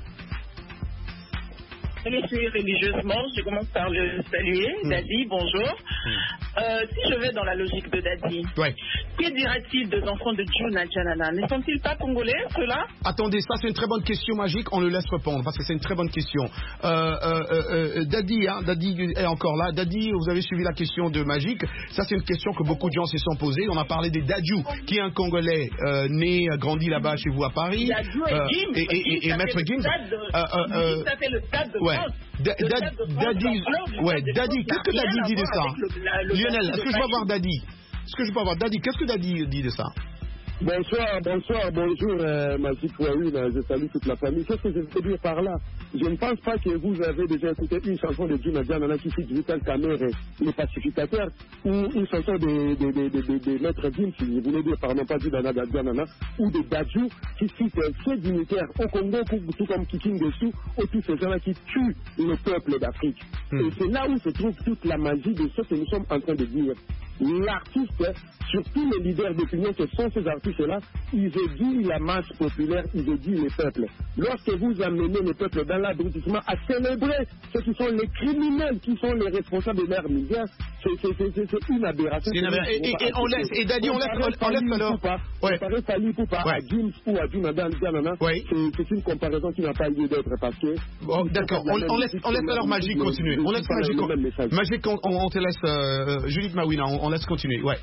Je le suis religieusement, je commence par le saluer. Mmh. Dadi, bonjour. Mmh. Euh, si je vais dans la logique de Dadi, ouais. Que dira-t-il des enfants de Djouna Djanana? Ne sont-ils pas congolais, ceux-là? Attendez, ça c'est une très bonne question, Magique. On le laisse répondre parce que c'est une très bonne question. Euh, euh, euh, Dadi, hein, Dadi est encore là. Dadi, vous avez suivi la question de Magique. Ça c'est une question que beaucoup de gens se sont posées. On a parlé des Dadju, qui est un Congolais euh, né, grandi là-bas chez vous à Paris. Dadju et euh, Gims. et, et, et, et Maître Gims. Euh, euh, ça fait le stade de ouais. France. Da, da, Dadi, ouais, Dadi, qu'est-ce que Dadi dit de ça? Le, la, le Lionel, est-ce que je peux avoir Dadi? Est-ce que je peux avoir Dadi? Qu'est-ce que Dadi dit de ça? Bonsoir, bonsoir, bonjour, euh, Magique Wawina, je salue toute la famille. Qu'est-ce que je veux dire par là? Je ne pense pas que vous avez déjà écouté une chanson de Djouna Djanana qui cite Vital Kamerhe, le pacificateur, ou une chanson de, de, de, de, de, de Maître Gims, si vous voulez dire, pardon, pas Djouna Djanana, ou de Dadju, qui cite ces dignitaires au Congo, tout comme Kikin Dessous, ou tous ces gens-là qui tuent le peuple d'Afrique. Mm. Et c'est là où se trouve toute la magie de ce que nous sommes en train de dire. L'artiste, surtout les leaders d'opinion que sont ces artistes-là, ils éduisent la masse populaire, ils éduisent les peuples. Lorsque vous amenez les peuples dans l'abrutissement à célébrer ceux qui sont les criminels, qui sont les responsables de leur misère, c'est une aberration. Une aberration. Et, et, et on laisse, et Dadi, on laisse, on laisse alors. Comparer Fali Poupa à Gims ou à Djouna Djanana, c'est une comparaison qui n'a pas lieu d'être parce que. Bon, d'accord, on, on laisse, on laisse alors Magique continuer. On laisse Magique. Magique, on, on te laisse, euh, Judith Mawina, on, on laisse continuer, ouais.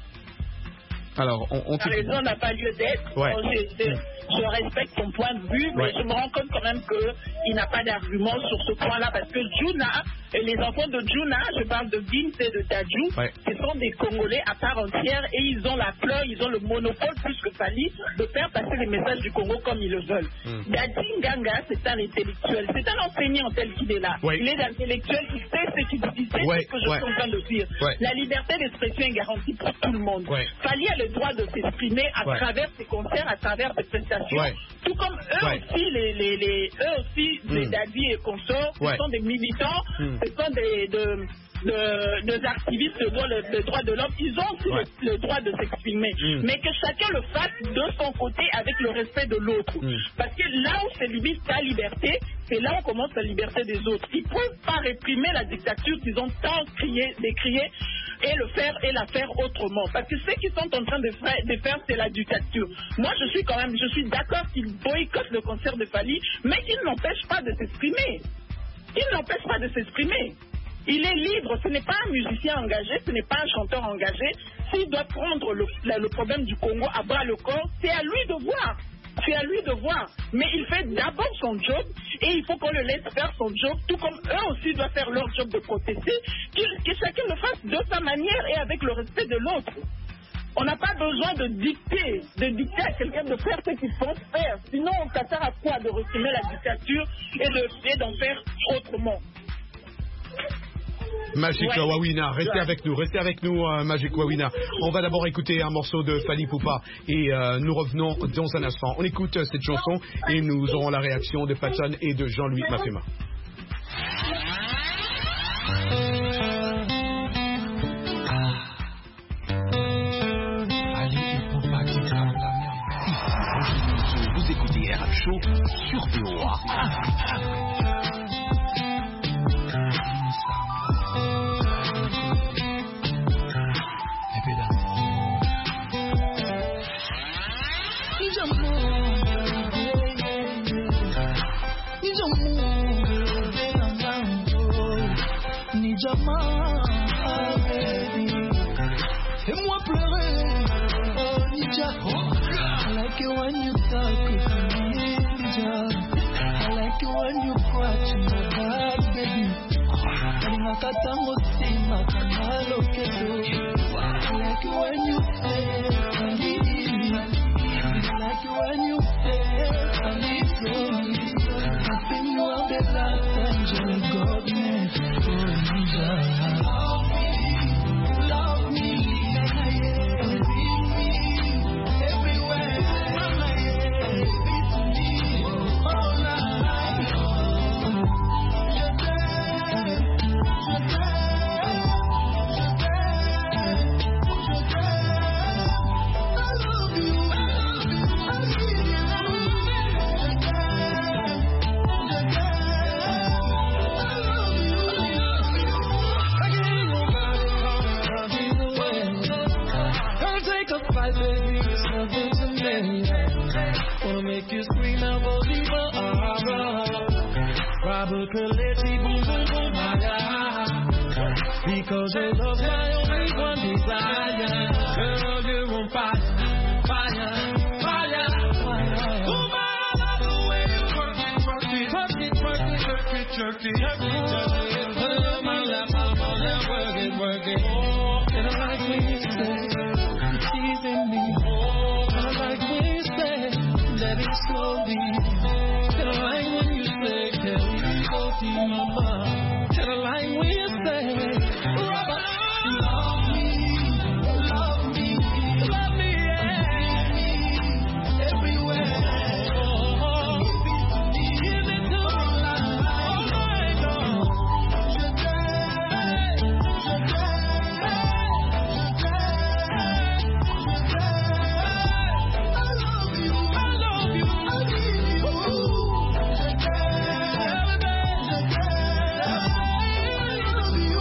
Alors, on, on La raison n'a pas lieu d'être. Ouais. Je, je, je respecte ton point de vue, mais ouais. je me rends compte quand même qu'il n'a pas d'argument sur ce point-là, parce que Djouna, et les enfants de Djouna, je parle de Gims et de Dadju, ouais. ce sont des Congolais à part entière, et ils ont la fleur, ils ont le monopole plus que Fali de faire passer les messages du Congo comme ils le veulent. Mm. Dadi Nganga, c'est un intellectuel, c'est un enseignant tel qu'il est là. Ouais. Il est intellectuel, il sait ce qu'il dit, c'est ouais. ce que je ouais. suis en train de dire. Ouais. La liberté d'expression est garantie pour tout le monde. Ouais. Fali a le droit de s'exprimer à ouais. travers ses concerts, à travers ses prestations, ouais. tout comme eux ouais. aussi, les, les, les, eux aussi, mm. les Dadi et consorts, ouais. ce sont des militants, mm. ce sont des, de, de, des activistes pour le, le droit de l'homme, ils ont aussi ouais. le, le droit de s'exprimer, mm. mais que chacun le fasse de son côté avec le respect de l'autre, mm. parce que là où se limite ta liberté, c'est là où commence la liberté des autres. Ils ne peuvent pas réprimer la dictature qu'ils ont tant crié, décrié, et le faire et la faire autrement. Parce que ce qu'ils sont en train de faire, de faire c'est la dictature. Moi, je suis quand même, je suis d'accord qu'ils boycottent le concert de Fali, mais ils n'empêchent pas de s'exprimer. Ils n'empêchent pas de s'exprimer. Il est libre, ce n'est pas un musicien engagé, ce n'est pas un chanteur engagé. S'il doit prendre le, le problème du Congo à bras le corps, c'est à lui de voir. C'est à lui de voir. Mais il fait d'abord son job et il faut qu'on le laisse faire son job, tout comme eux aussi doivent faire leur job de protester, que, que chacun le fasse de sa manière et avec le respect de l'autre. On n'a pas besoin de dicter, de dicter à quelqu'un de faire ce qu'il faut faire. Sinon, ça sert à quoi de réprimer la dictature et de, et d'en faire autrement. Magique ouais. Wawina, restez ouais. avec nous, restez avec nous, euh, Magique Wawina. On va d'abord écouter un morceau de Fali Poupa et euh, nous revenons dans un instant. On écoute euh, cette chanson et nous aurons la réaction de Patson et de Jean-Louis Mafema. Vous écoutez R M Show sur V O A. Fais-moi pleurer, oh Nija. I like it when you talk to me, Nija. I like it when you cry to my heart, baby. Kalimakata mosima kanalo kedo. I like it when you say I need you. I like it when you say I need you. I think you are the last angel God made, oh Nija. Yeah. chocolate, boom, boom, boom, fire. Because your love's my only one desire. Girl, you're on fire, fire, fire, fire. Oh, my, I love the way you work it, work it, work it, work it, work it, jerk it, jerk it, jerk it. Put it on my lap, I'm on that, work it, work it. And I like when you say, you're teasing me. And I like when you say, let it slowly. And I like when you say, can we go to mama? And I like when you say, Robert, love me, love me, love me, yeah, everywhere. Oh, give it to me, oh my God. Je t'aime, je t'aime, je t'aime, je t'aime. I love you, I love you, I need you. Je t'aime, je t'aime, I love you.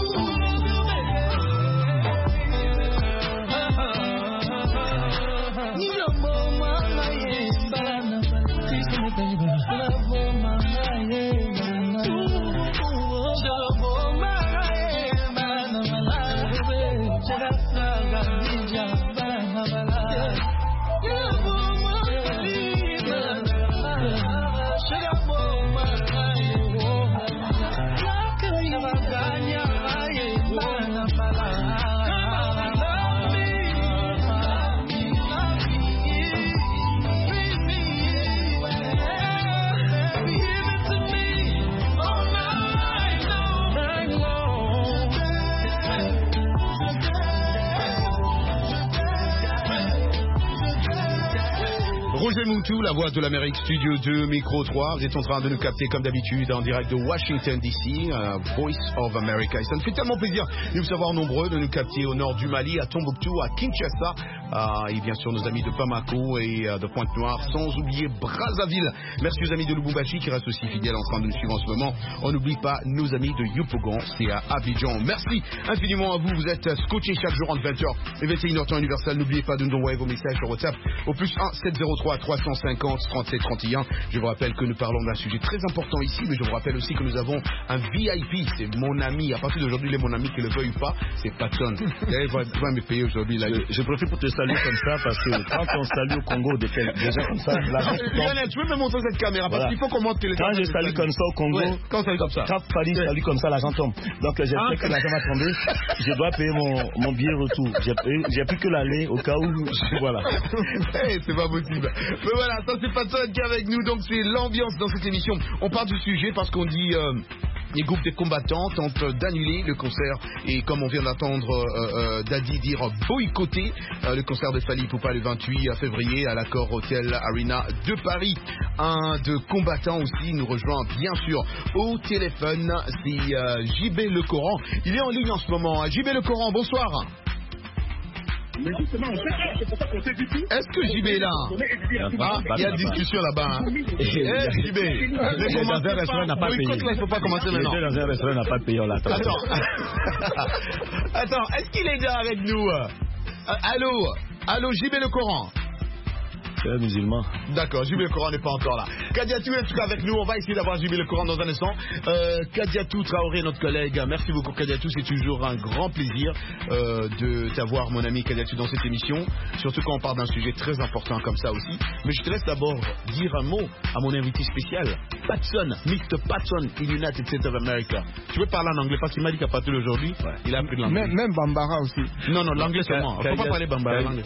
Roger Moutou, la voix de l'Amérique, Studio deux, Micro trois. Vous êtes en train de nous capter comme d'habitude en direct de Washington D C, uh, Voice of America. Et ça nous fait tellement plaisir de vous savoir nombreux de nous capter au nord du Mali, à Tombouctou, à Kinshasa, uh, et bien sûr nos amis de Bamako et uh, de Pointe-Noire, sans oublier Brazzaville. Merci aux amis de Lubumbashi qui restent aussi fidèles en train de nous suivre en ce moment. On n'oublie pas nos amis de Yopougon, c'est à Abidjan. Merci infiniment à vous. Vous êtes scotchés chaque jour entre vingt heures et vingt et une heures temps universel. N'oubliez pas de nous envoyer vos messages sur WhatsApp au plus un sept zéro trois trois cent cinquante trente-sept trente et un. Je vous rappelle que nous parlons d'un sujet très important ici, mais je vous rappelle aussi que nous avons un V I P. C'est mon ami. À partir d'aujourd'hui, il est mon ami, qu'il le veuille ou pas. C'est Patson. Il va, va me payer aujourd'hui. Là. Je, je profite pour te saluer comme ça parce que quand on salue au Congo des gens comme ça, la gente Lionel, tu peux me montrer cette caméra parce voilà. qu'il faut qu'on montre que les gens. Quand je salue comme ça au Congo, ouais, quand on salue comme ça, quand Paris salue comme ça, l'argent tombe. Donc j'espère ah, que l'argent va tomber. Je dois payer mon, mon billet retour. J'ai plus que l'aller au cas où. Voilà. Hey, c'est pas possible. Mais voilà, ça c'est Patson qui est avec nous. Donc c'est l'ambiance dans cette émission. On parle du sujet parce qu'on dit. Euh, Les groupes de combattants tentent d'annuler le concert et comme on vient d'entendre euh, euh, Daddy dire boycotter euh, le concert de Fally Ipupa le vingt-huit février à l'Accor Hotel Arena de Paris. Un de combattants aussi nous rejoint bien sûr au téléphone, c'est euh, J B Le Coran. Il est en ligne en ce moment. J B Le Coran, bonsoir. Mais justement, on sait, c'est pour ça qu'on sait du tout. Est-ce que J B est là? Ah, il y a discussion là-bas. Hein. Eh, J B, le dans un restaurant n'a pas payé. Il ne faut pas commencer maintenant. Dans un restaurant n'a pas payé, on l'attend. Attends, Attends, est-ce qu'il est là avec nous? euh, Allô, allô, J B Le Coran. C'est un musulman. D'accord, J B Le Coran n'est pas encore là. Kadiatou est en tout cas avec nous. On va essayer d'avoir J B Le Coran dans un instant. Euh, Kadiatou Traoré, notre collègue. Merci beaucoup, Kadiatou. C'est toujours un grand plaisir euh, de t'avoir, mon ami Kadiatou, dans cette émission. Surtout quand on parle d'un sujet très important comme ça aussi. Mais je te laisse d'abord dire un mot à mon invité spécial, Patson, mister Patson, in United States of America. Tu veux parler en anglais parce qu'il m'a dit qu'à partir d'aujourd'hui, ouais. il a appris l'anglais. Même, même Bambara aussi. Non, non, l'anglais seulement. Il ne faut pas parler Bambara. L'anglais.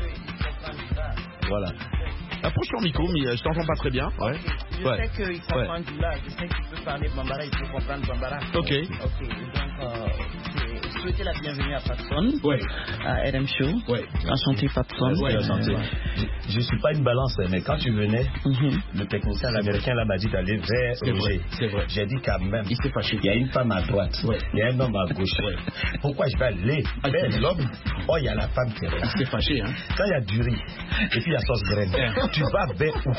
Voilà. Approche ton micro, mais je t'entends pas très bien. Ouais. Je ouais. sais qu'il comprend ouais. du là, je sais qu'il peut parler Bambara, il peut comprendre Bambara. Ok. Ok, donc euh, je souhaite la bienvenue à Patson, ouais. à R M Show. Ouais. Enchanté Patson. Ouais, enchanté. Je ne suis pas une balance, mais quand tu venais, mm-hmm. le technicien l'américain là m'a dit d'aller vers Roger. C'est vrai. J'ai dit quand même, il s'est fâché. Il y a une femme à droite, ouais. il y a un homme à gauche. Ouais. Pourquoi je vais aller vers l'homme? Oh, il y a la femme qui est là. Il s'est fâché, hein. Quand il y a du riz et puis il y a sauce graine, tu vas vers où?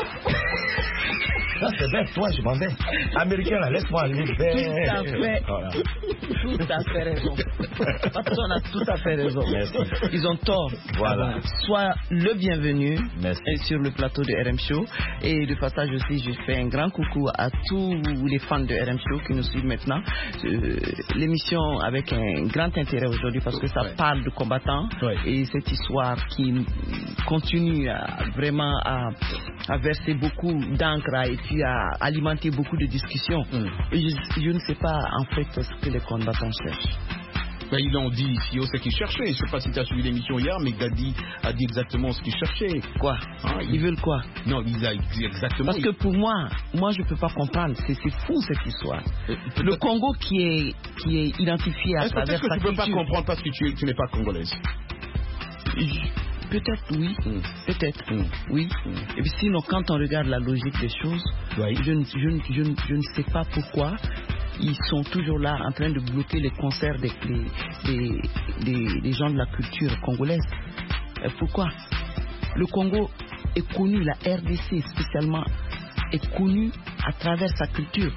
Ça c'est vers toi, je m'en vais. Américain là, laisse-moi aller vers. Tout à fait. Voilà. Tout à fait raison. Patson a tout à fait raison. Merci. Ils ont tort. Voilà. Sois le bienvenu Merci. sur le plateau de R M Show. Et de passage aussi, je fais un grand coucou à tous les fans de R M Show qui nous suivent maintenant. Euh, l'émission avec un grand intérêt aujourd'hui parce que ça ouais. parle de combattants ouais. et cette histoire qui continue à, vraiment à, à verser beaucoup d'encre et puis à alimenter beaucoup de discussions. Mm. Et je, je ne sais pas en fait ce que les combattants cherchent. Ben, ils l'ont dit ici, c'est ce qu'ils cherchaient. Je ne sais pas si tu as suivi l'émission hier, mais Dadi a dit exactement ce qu'ils cherchaient. Quoi hein, ils... ils veulent quoi? Non, ils a dit exactement. Parce que pour moi, moi je ne peux pas comprendre. C'est, c'est fou cette histoire. Euh, le Congo qui est, qui est identifié à Est-ce travers que sa tu ne peux culture. pas comprendre parce que tu, tu n'es pas congolaise? Je... Peut-être oui, mmh. peut-être mmh. oui. Mmh. Et puis sinon, quand on regarde la logique des choses, oui. je, je, je, je, je ne sais pas pourquoi ils sont toujours là en train de bloquer les concerts des, des, des, des gens de la culture congolaise. Et pourquoi? Le Congo est connu, la R D C spécialement, est connue à travers sa culture.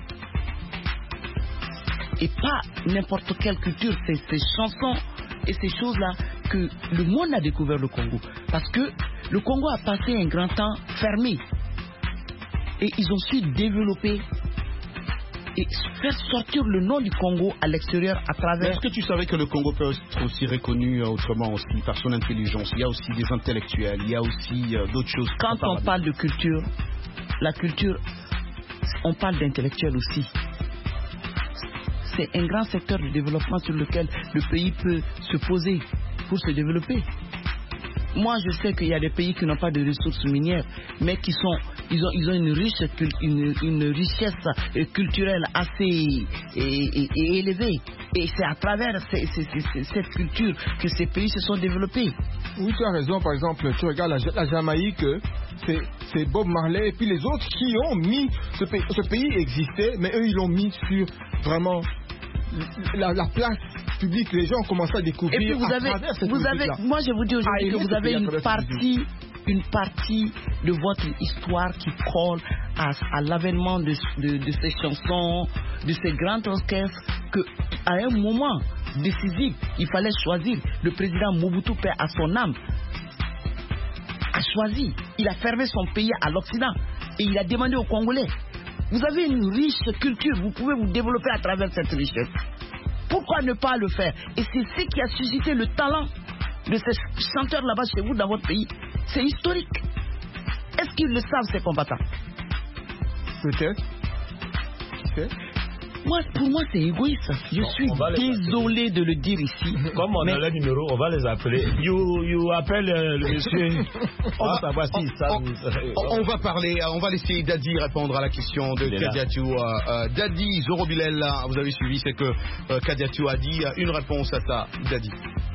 Et pas n'importe quelle culture, c'est ces chansons et ces choses-là que le monde a découvert le Congo. Parce que le Congo a passé un grand temps fermé. Et ils ont su développer et faire sortir le nom du Congo à l'extérieur à travers... Mais est-ce que tu savais que le Congo peut être aussi reconnu autrement aussi par son intelligence? Il y a aussi des intellectuels, il y a aussi euh, d'autres choses. Quand on parle de culture, la culture, on parle d'intellectuels aussi. C'est un grand secteur de développement sur lequel le pays peut se poser pour se développer. Moi, je sais qu'il y a des pays qui n'ont pas de ressources minières, mais qui sont, ils ont, ils ont une, riche, une, une richesse culturelle assez et, et, et élevée. Et c'est à travers ces, ces, ces, cette culture que ces pays se sont développés. Oui, tu as raison. Par exemple, tu regardes la, la Jamaïque, c'est, c'est Bob Marley et puis les autres qui ont mis ce pays. Ce pays existait, mais eux, ils l'ont mis sur vraiment la, la place publique. Les gens ont commencé à découvrir. Et puis vous avez, vous avez, moi je vous dis aujourd'hui ah, que vous avez une partie, une partie de votre histoire qui colle à, à l'avènement de, de, de ces chansons, de ces grands orchestres, que à un moment décisif, il fallait choisir. Le président Mobutu, paix à son âme, a choisi. Il a fermé son pays à l'Occident et il a demandé aux Congolais. Vous avez une riche culture, vous pouvez vous développer à travers cette richesse. Pourquoi ne pas le faire? Et c'est ce qui a suscité le talent de ces chanteurs là-bas chez vous, dans votre pays. C'est historique. Est-ce qu'ils le savent, ces combattants? Peut-être. Peut-être. Moi, pour moi, c'est égoïste. Je non, suis désolé de le dire ici. Comme on mais... a le numéro, on va les appeler. You, you appelle euh, le monsieur. on, va, savoir si on, ça vous... on, on va parler, on va laisser Dadi répondre à la question de Kadiatou. Euh, euh, Dadi, Zoro Bilel, vous avez suivi, c'est que euh, Kadiatou a dit une réponse à ça. Dadi.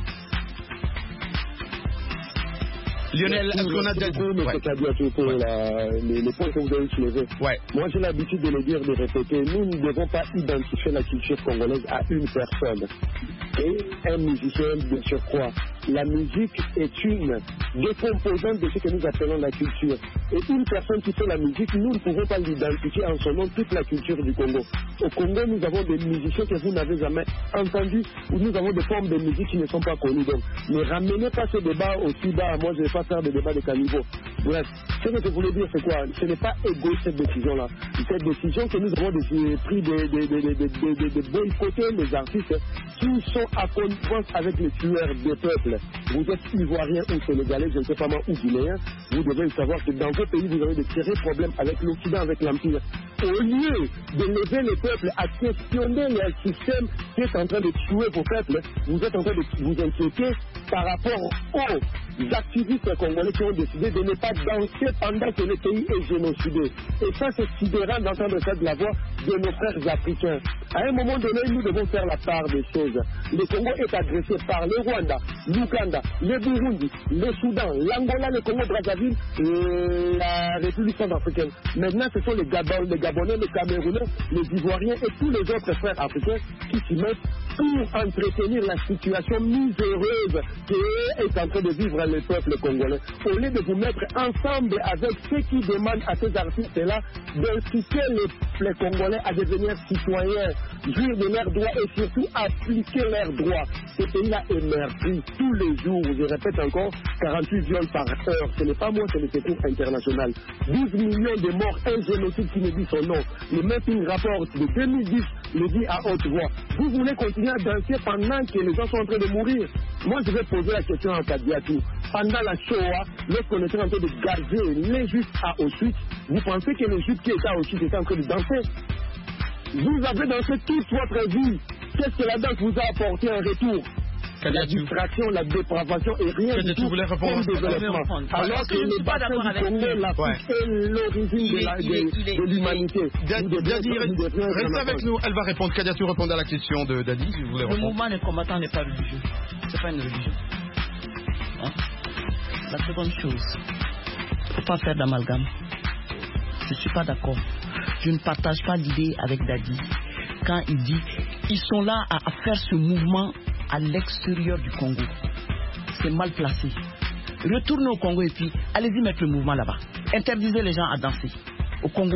Lionel, est-ce qu'on a déjà dit ouais. pour la, les, les points que vous avez soulevés. Ouais. Moi, j'ai l'habitude de le dire, de répéter. Nous ne devons pas identifier la culture congolaise à une personne et un musicien de surcroît. La musique est une des composantes de ce que nous appelons la culture. Et une personne qui fait la musique, nous ne pouvons pas l'identifier en son nom toute la culture du Congo. Au Congo, nous avons des musiciens que vous n'avez jamais entendus, ou nous avons des formes de musique qui ne sont pas connues. Donc, ne ramenez pas ce débat aussi bas. Moi, je ne vais pas faire de débat de caniveau. Bref, ce que je voulais dire, c'est quoi? Ce n'est pas égoïste cette décision-là. Cette décision que nous avons pris de, de, de, de, de, de, de boycotter les artistes qui sont à connivence avec les tueurs des peuples. Vous êtes ivoirien ou sénégalais, je ne sais pas moi, ou guinéen, vous devez savoir que dans vos pays, vous avez de sérieux problèmes avec l'Occident, avec l'Empire. Au lieu de lever les peuples à questionner le système qui est en train de tuer vos peuples, vous êtes en train de vous inquiéter par rapport aux activistes congolais qui ont décidé de ne pas danser pendant que le pays est génocidé. Et ça, c'est sidérant d'entendre ça de la voix de nos frères africains. À un moment donné, nous devons faire la part des choses. Le Congo est agressé par le Rwanda, l'Ouganda, le Burundi, le Soudan, l'Angola, le Congo-Brazzaville et la République centrafricaine. Maintenant, ce sont les, Gabon, les Gabonais, les Camerounais, les Ivoiriens et tous les autres frères africains qui s'y mettent pour entretenir la situation miséreuse qu'est en train de vivre le peuple congolais. Au lieu de vous mettre ensemble avec ceux qui demandent à ces artistes-là d'inciter les, les Congolais à devenir citoyens, jouir de leurs droits et surtout appliquer leurs droits. Ce pays-là est meurtri tous les jours. Je répète encore, quarante-huit viols par heure. Ce n'est pas moi, c'est le secours international. douze millions de morts, un génocide qui me dit son nom. Le mapping rapport de deux mille dix le dit à haute voix. Vous voulez continuer à danser pendant que les gens sont en train de mourir? Moi, je vais poser la question à Kadiatou. Pendant la Shoah, lorsqu'on était en train de gazer les Juifs à Auschwitz, vous pensez que les Juifs qui étaient à Auschwitz étaient en train de danser? Vous avez dansé toute votre vie. Qu'est-ce que la danse vous a apporté en retour? La distraction, la dépravation et rien du tout. Voulais répondre comme développement. Alors que le bassin du Congo, l'Afrique est l'origine de l'humanité. Dadi, reste avec nous, elle va répondre. Kadiatou répond à la question de Dadi, si vous voulez répondre. Le mouvement des combattants n'est pas religieux. C'est pas une religion. Hein? La seconde chose, il ne faut pas faire d'amalgame. Je ne suis pas d'accord. Je ne partage pas l'idée avec Dadi quand il dit ils sont là à, à faire ce mouvement à l'extérieur du Congo. C'est mal placé. Retournez au Congo et puis allez-y mettre le mouvement là-bas. Interdisez les gens à danser au Congo.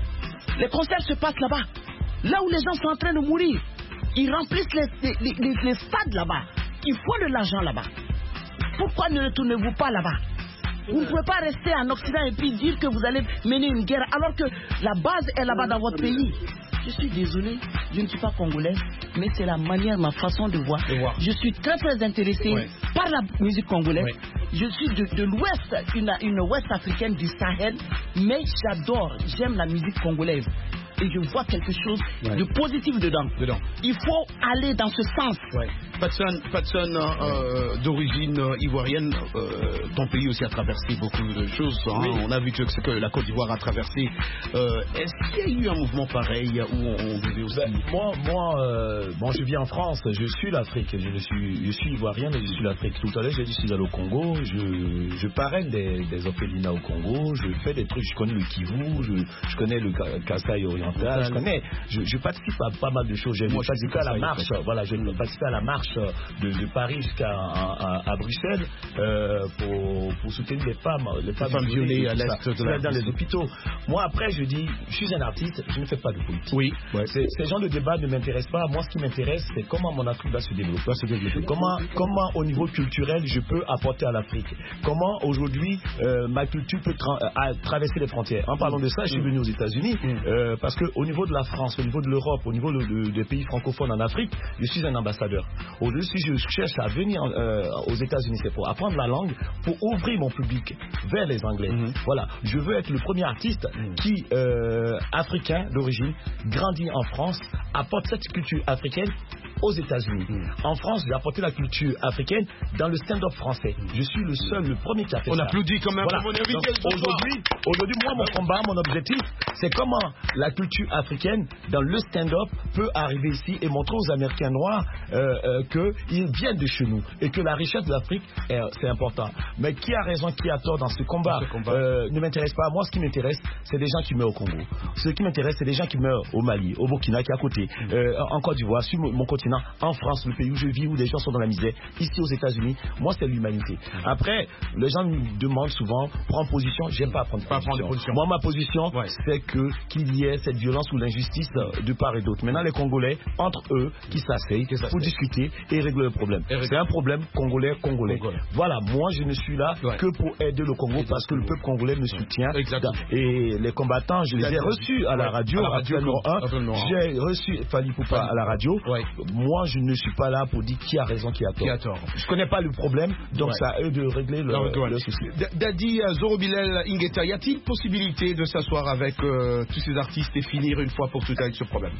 Les concerts se passent là-bas. Là où les gens sont en train de mourir. Ils remplissent les, les, les, les stades là-bas. Ils font de l'argent là-bas. Pourquoi ne retournez-vous pas là-bas? Vous ne pouvez pas rester en Occident et puis dire que vous allez mener une guerre alors que la base est là-bas dans votre pays. Je suis désolé, je ne suis pas congolaise, mais c'est la manière, ma façon de voir. Je suis très très intéressée ouais. par la musique congolaise. Ouais. Je suis de, de l'Ouest, une, une Ouest africaine du Sahel, mais j'adore, j'aime la musique congolaise. Et je vois quelque chose ouais. de positif dedans. dedans. Il faut aller dans ce sens. Ouais. Patson, Patson euh, d'origine euh, ivoirienne, euh, ton pays aussi a traversé beaucoup de choses. Hein. Oui. On a vu que, que la Côte d'Ivoire a traversé. Euh, Est-ce qu'il y a eu un mouvement pareil où on, on devait aussi... Ben, moi, moi euh, bon, je vis en France, je suis l'Afrique. Je suis, je suis ivoirien, mais je suis l'Afrique. Tout à l'heure, j'ai dit je suis allé au Congo. Je, je parraine des, des orphelinats au Congo. Je fais des trucs. Je connais le Kivu, je, je connais le Kasaï oriental. Je connais, je, je participe à pas mal de choses. J'ai participé à la marche, voilà, j'ai participé à la marche de, de Paris jusqu'à à, à Bruxelles euh, pour, pour soutenir les femmes, les femmes, femmes violées à l'est de la dans les hôpitaux. Moi après je dis, je suis un artiste, je ne fais pas de politique. Oui. Ouais. Ces, ces genres de débats ne m'intéressent pas. Moi ce qui m'intéresse c'est comment mon Afrique va se développer. Va se développer. Comment, comment au niveau culturel je peux apporter à l'Afrique. Comment aujourd'hui euh, ma culture peut tra à traverser les frontières. En parlant de ça, je suis venu aux États-Unis euh, parce que au niveau de la France, au niveau de l'Europe, au niveau de, de, des pays francophones en Afrique, je suis un ambassadeur. Aujourd'hui, si je cherche à venir euh, aux États-Unis, c'est pour apprendre la langue, pour ouvrir mon public vers les Anglais. Mm-hmm. Voilà, je veux être le premier artiste mm-hmm. qui, euh, africain d'origine, grandit en France, apporte cette culture africaine aux États-Unis. Mmh. En France, j'ai apporté la culture africaine dans le stand-up français. Je suis le seul, le premier qui a fait On ça. On applaudit quand même. Voilà. Aujourd'hui, aujourd'hui, moi, mon combat, mon objectif, c'est comment la culture africaine dans le stand-up peut arriver ici et montrer aux Américains noirs euh, euh, qu'ils viennent de chez nous et que la richesse de l'Afrique, c'est important. Mais qui a raison, qui a tort dans ce combat, ce combat. Euh, ne m'intéresse pas. Moi, ce qui m'intéresse, c'est des gens qui meurent au Congo. Ce qui m'intéresse, c'est des gens qui meurent au Mali, au Burkina, qui est à côté, mmh. euh, en Côte d'Ivoire, sur mon continent. En France, le pays où je vis, où les gens sont dans la misère, ici aux États-Unis, moi c'est l'humanité. Après, les gens me demandent souvent, prends position, j'aime pas prendre pas position. position. Moi, ma position, ouais. c'est que qu'il y ait cette violence ou l'injustice de part et d'autre. Maintenant, les Congolais, entre eux, qui s'asseyent pour discuter et régler le problème. C'est un problème congolais-congolais. Congolais. Voilà, moi je ne suis là ouais. que pour aider le Congo parce que le peuple congolais me soutient. Exactement. Et les combattants, je les ai reçus à la radio, à la radio numéro un. J'ai reçu Fali Poupa à la radio. Ouais. Moi, je ne suis pas là pour dire qui a raison, qui a tort. Qui a tort. Je ne connais pas le problème, donc ouais. c'est à eux de régler le, non, le souci. Dadi Zorobilel Ingeta, y a-t-il possibilité de s'asseoir avec euh, tous ces artistes et finir une fois pour toutes avec ce problème?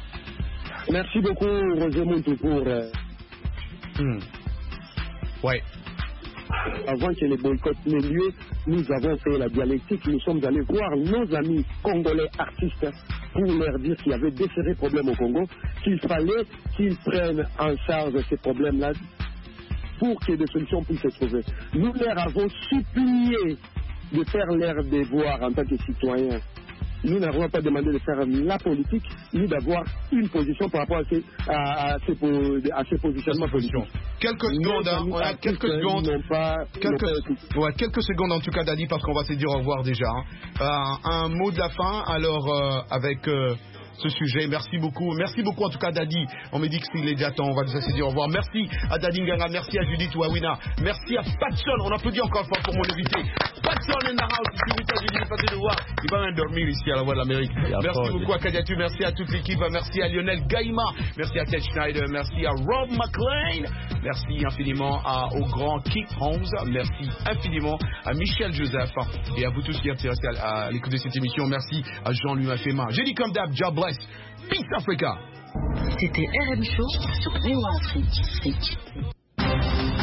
Merci beaucoup, Roger Montou, pour... Euh... Hmm. Ouais. Avant que les boycotts n'aient lieu, nous avons fait la dialectique. Nous sommes allés voir nos amis congolais artistes pour leur dire qu'il y avait des sérieux problèmes au Congo, qu'il fallait qu'ils prennent en charge ces problèmes-là pour que des solutions puissent se trouver. Nous leur avons supplié de faire leur devoir en tant que citoyens nous n'avons pas demandé de faire la politique, ni d'avoir une position par rapport à ces, à, à ces, à ces positionnements politiques. Quelques secondes, hein, on a quelques secondes. Pas, quelques, ouais, quelques secondes en tout cas, Dadi, parce qu'on va se dire au revoir déjà. Hein. Euh, un mot de la fin, alors, euh, avec... Euh, ce sujet. Merci beaucoup. Merci beaucoup en tout cas Dadi. On me dit que s'il est déjà temps, on va déjà se dire au revoir. Merci à Dadi Nganga, merci à Judith Wawina, merci à Patson. On applaudit encore une fois pour mon invité. Patson in the house. Si vous Judith, passez de voir. Il va même dormir ici à la Voix de l'Amérique. Merci beaucoup à Kadiatu, merci à toute l'équipe, merci à Lionel Gaïma, merci à Ted Schneider, merci à Rob McLean, merci infiniment à, au grand Keith Holmes, merci infiniment à Michel Joseph et à vous tous qui êtes intéressés à, à l'écoute de cette émission. Merci à Jean-Louis Mafema. J'ai dit comme d'hab, job bless. Peace Africa. C'était R M Show sur V O Afrique.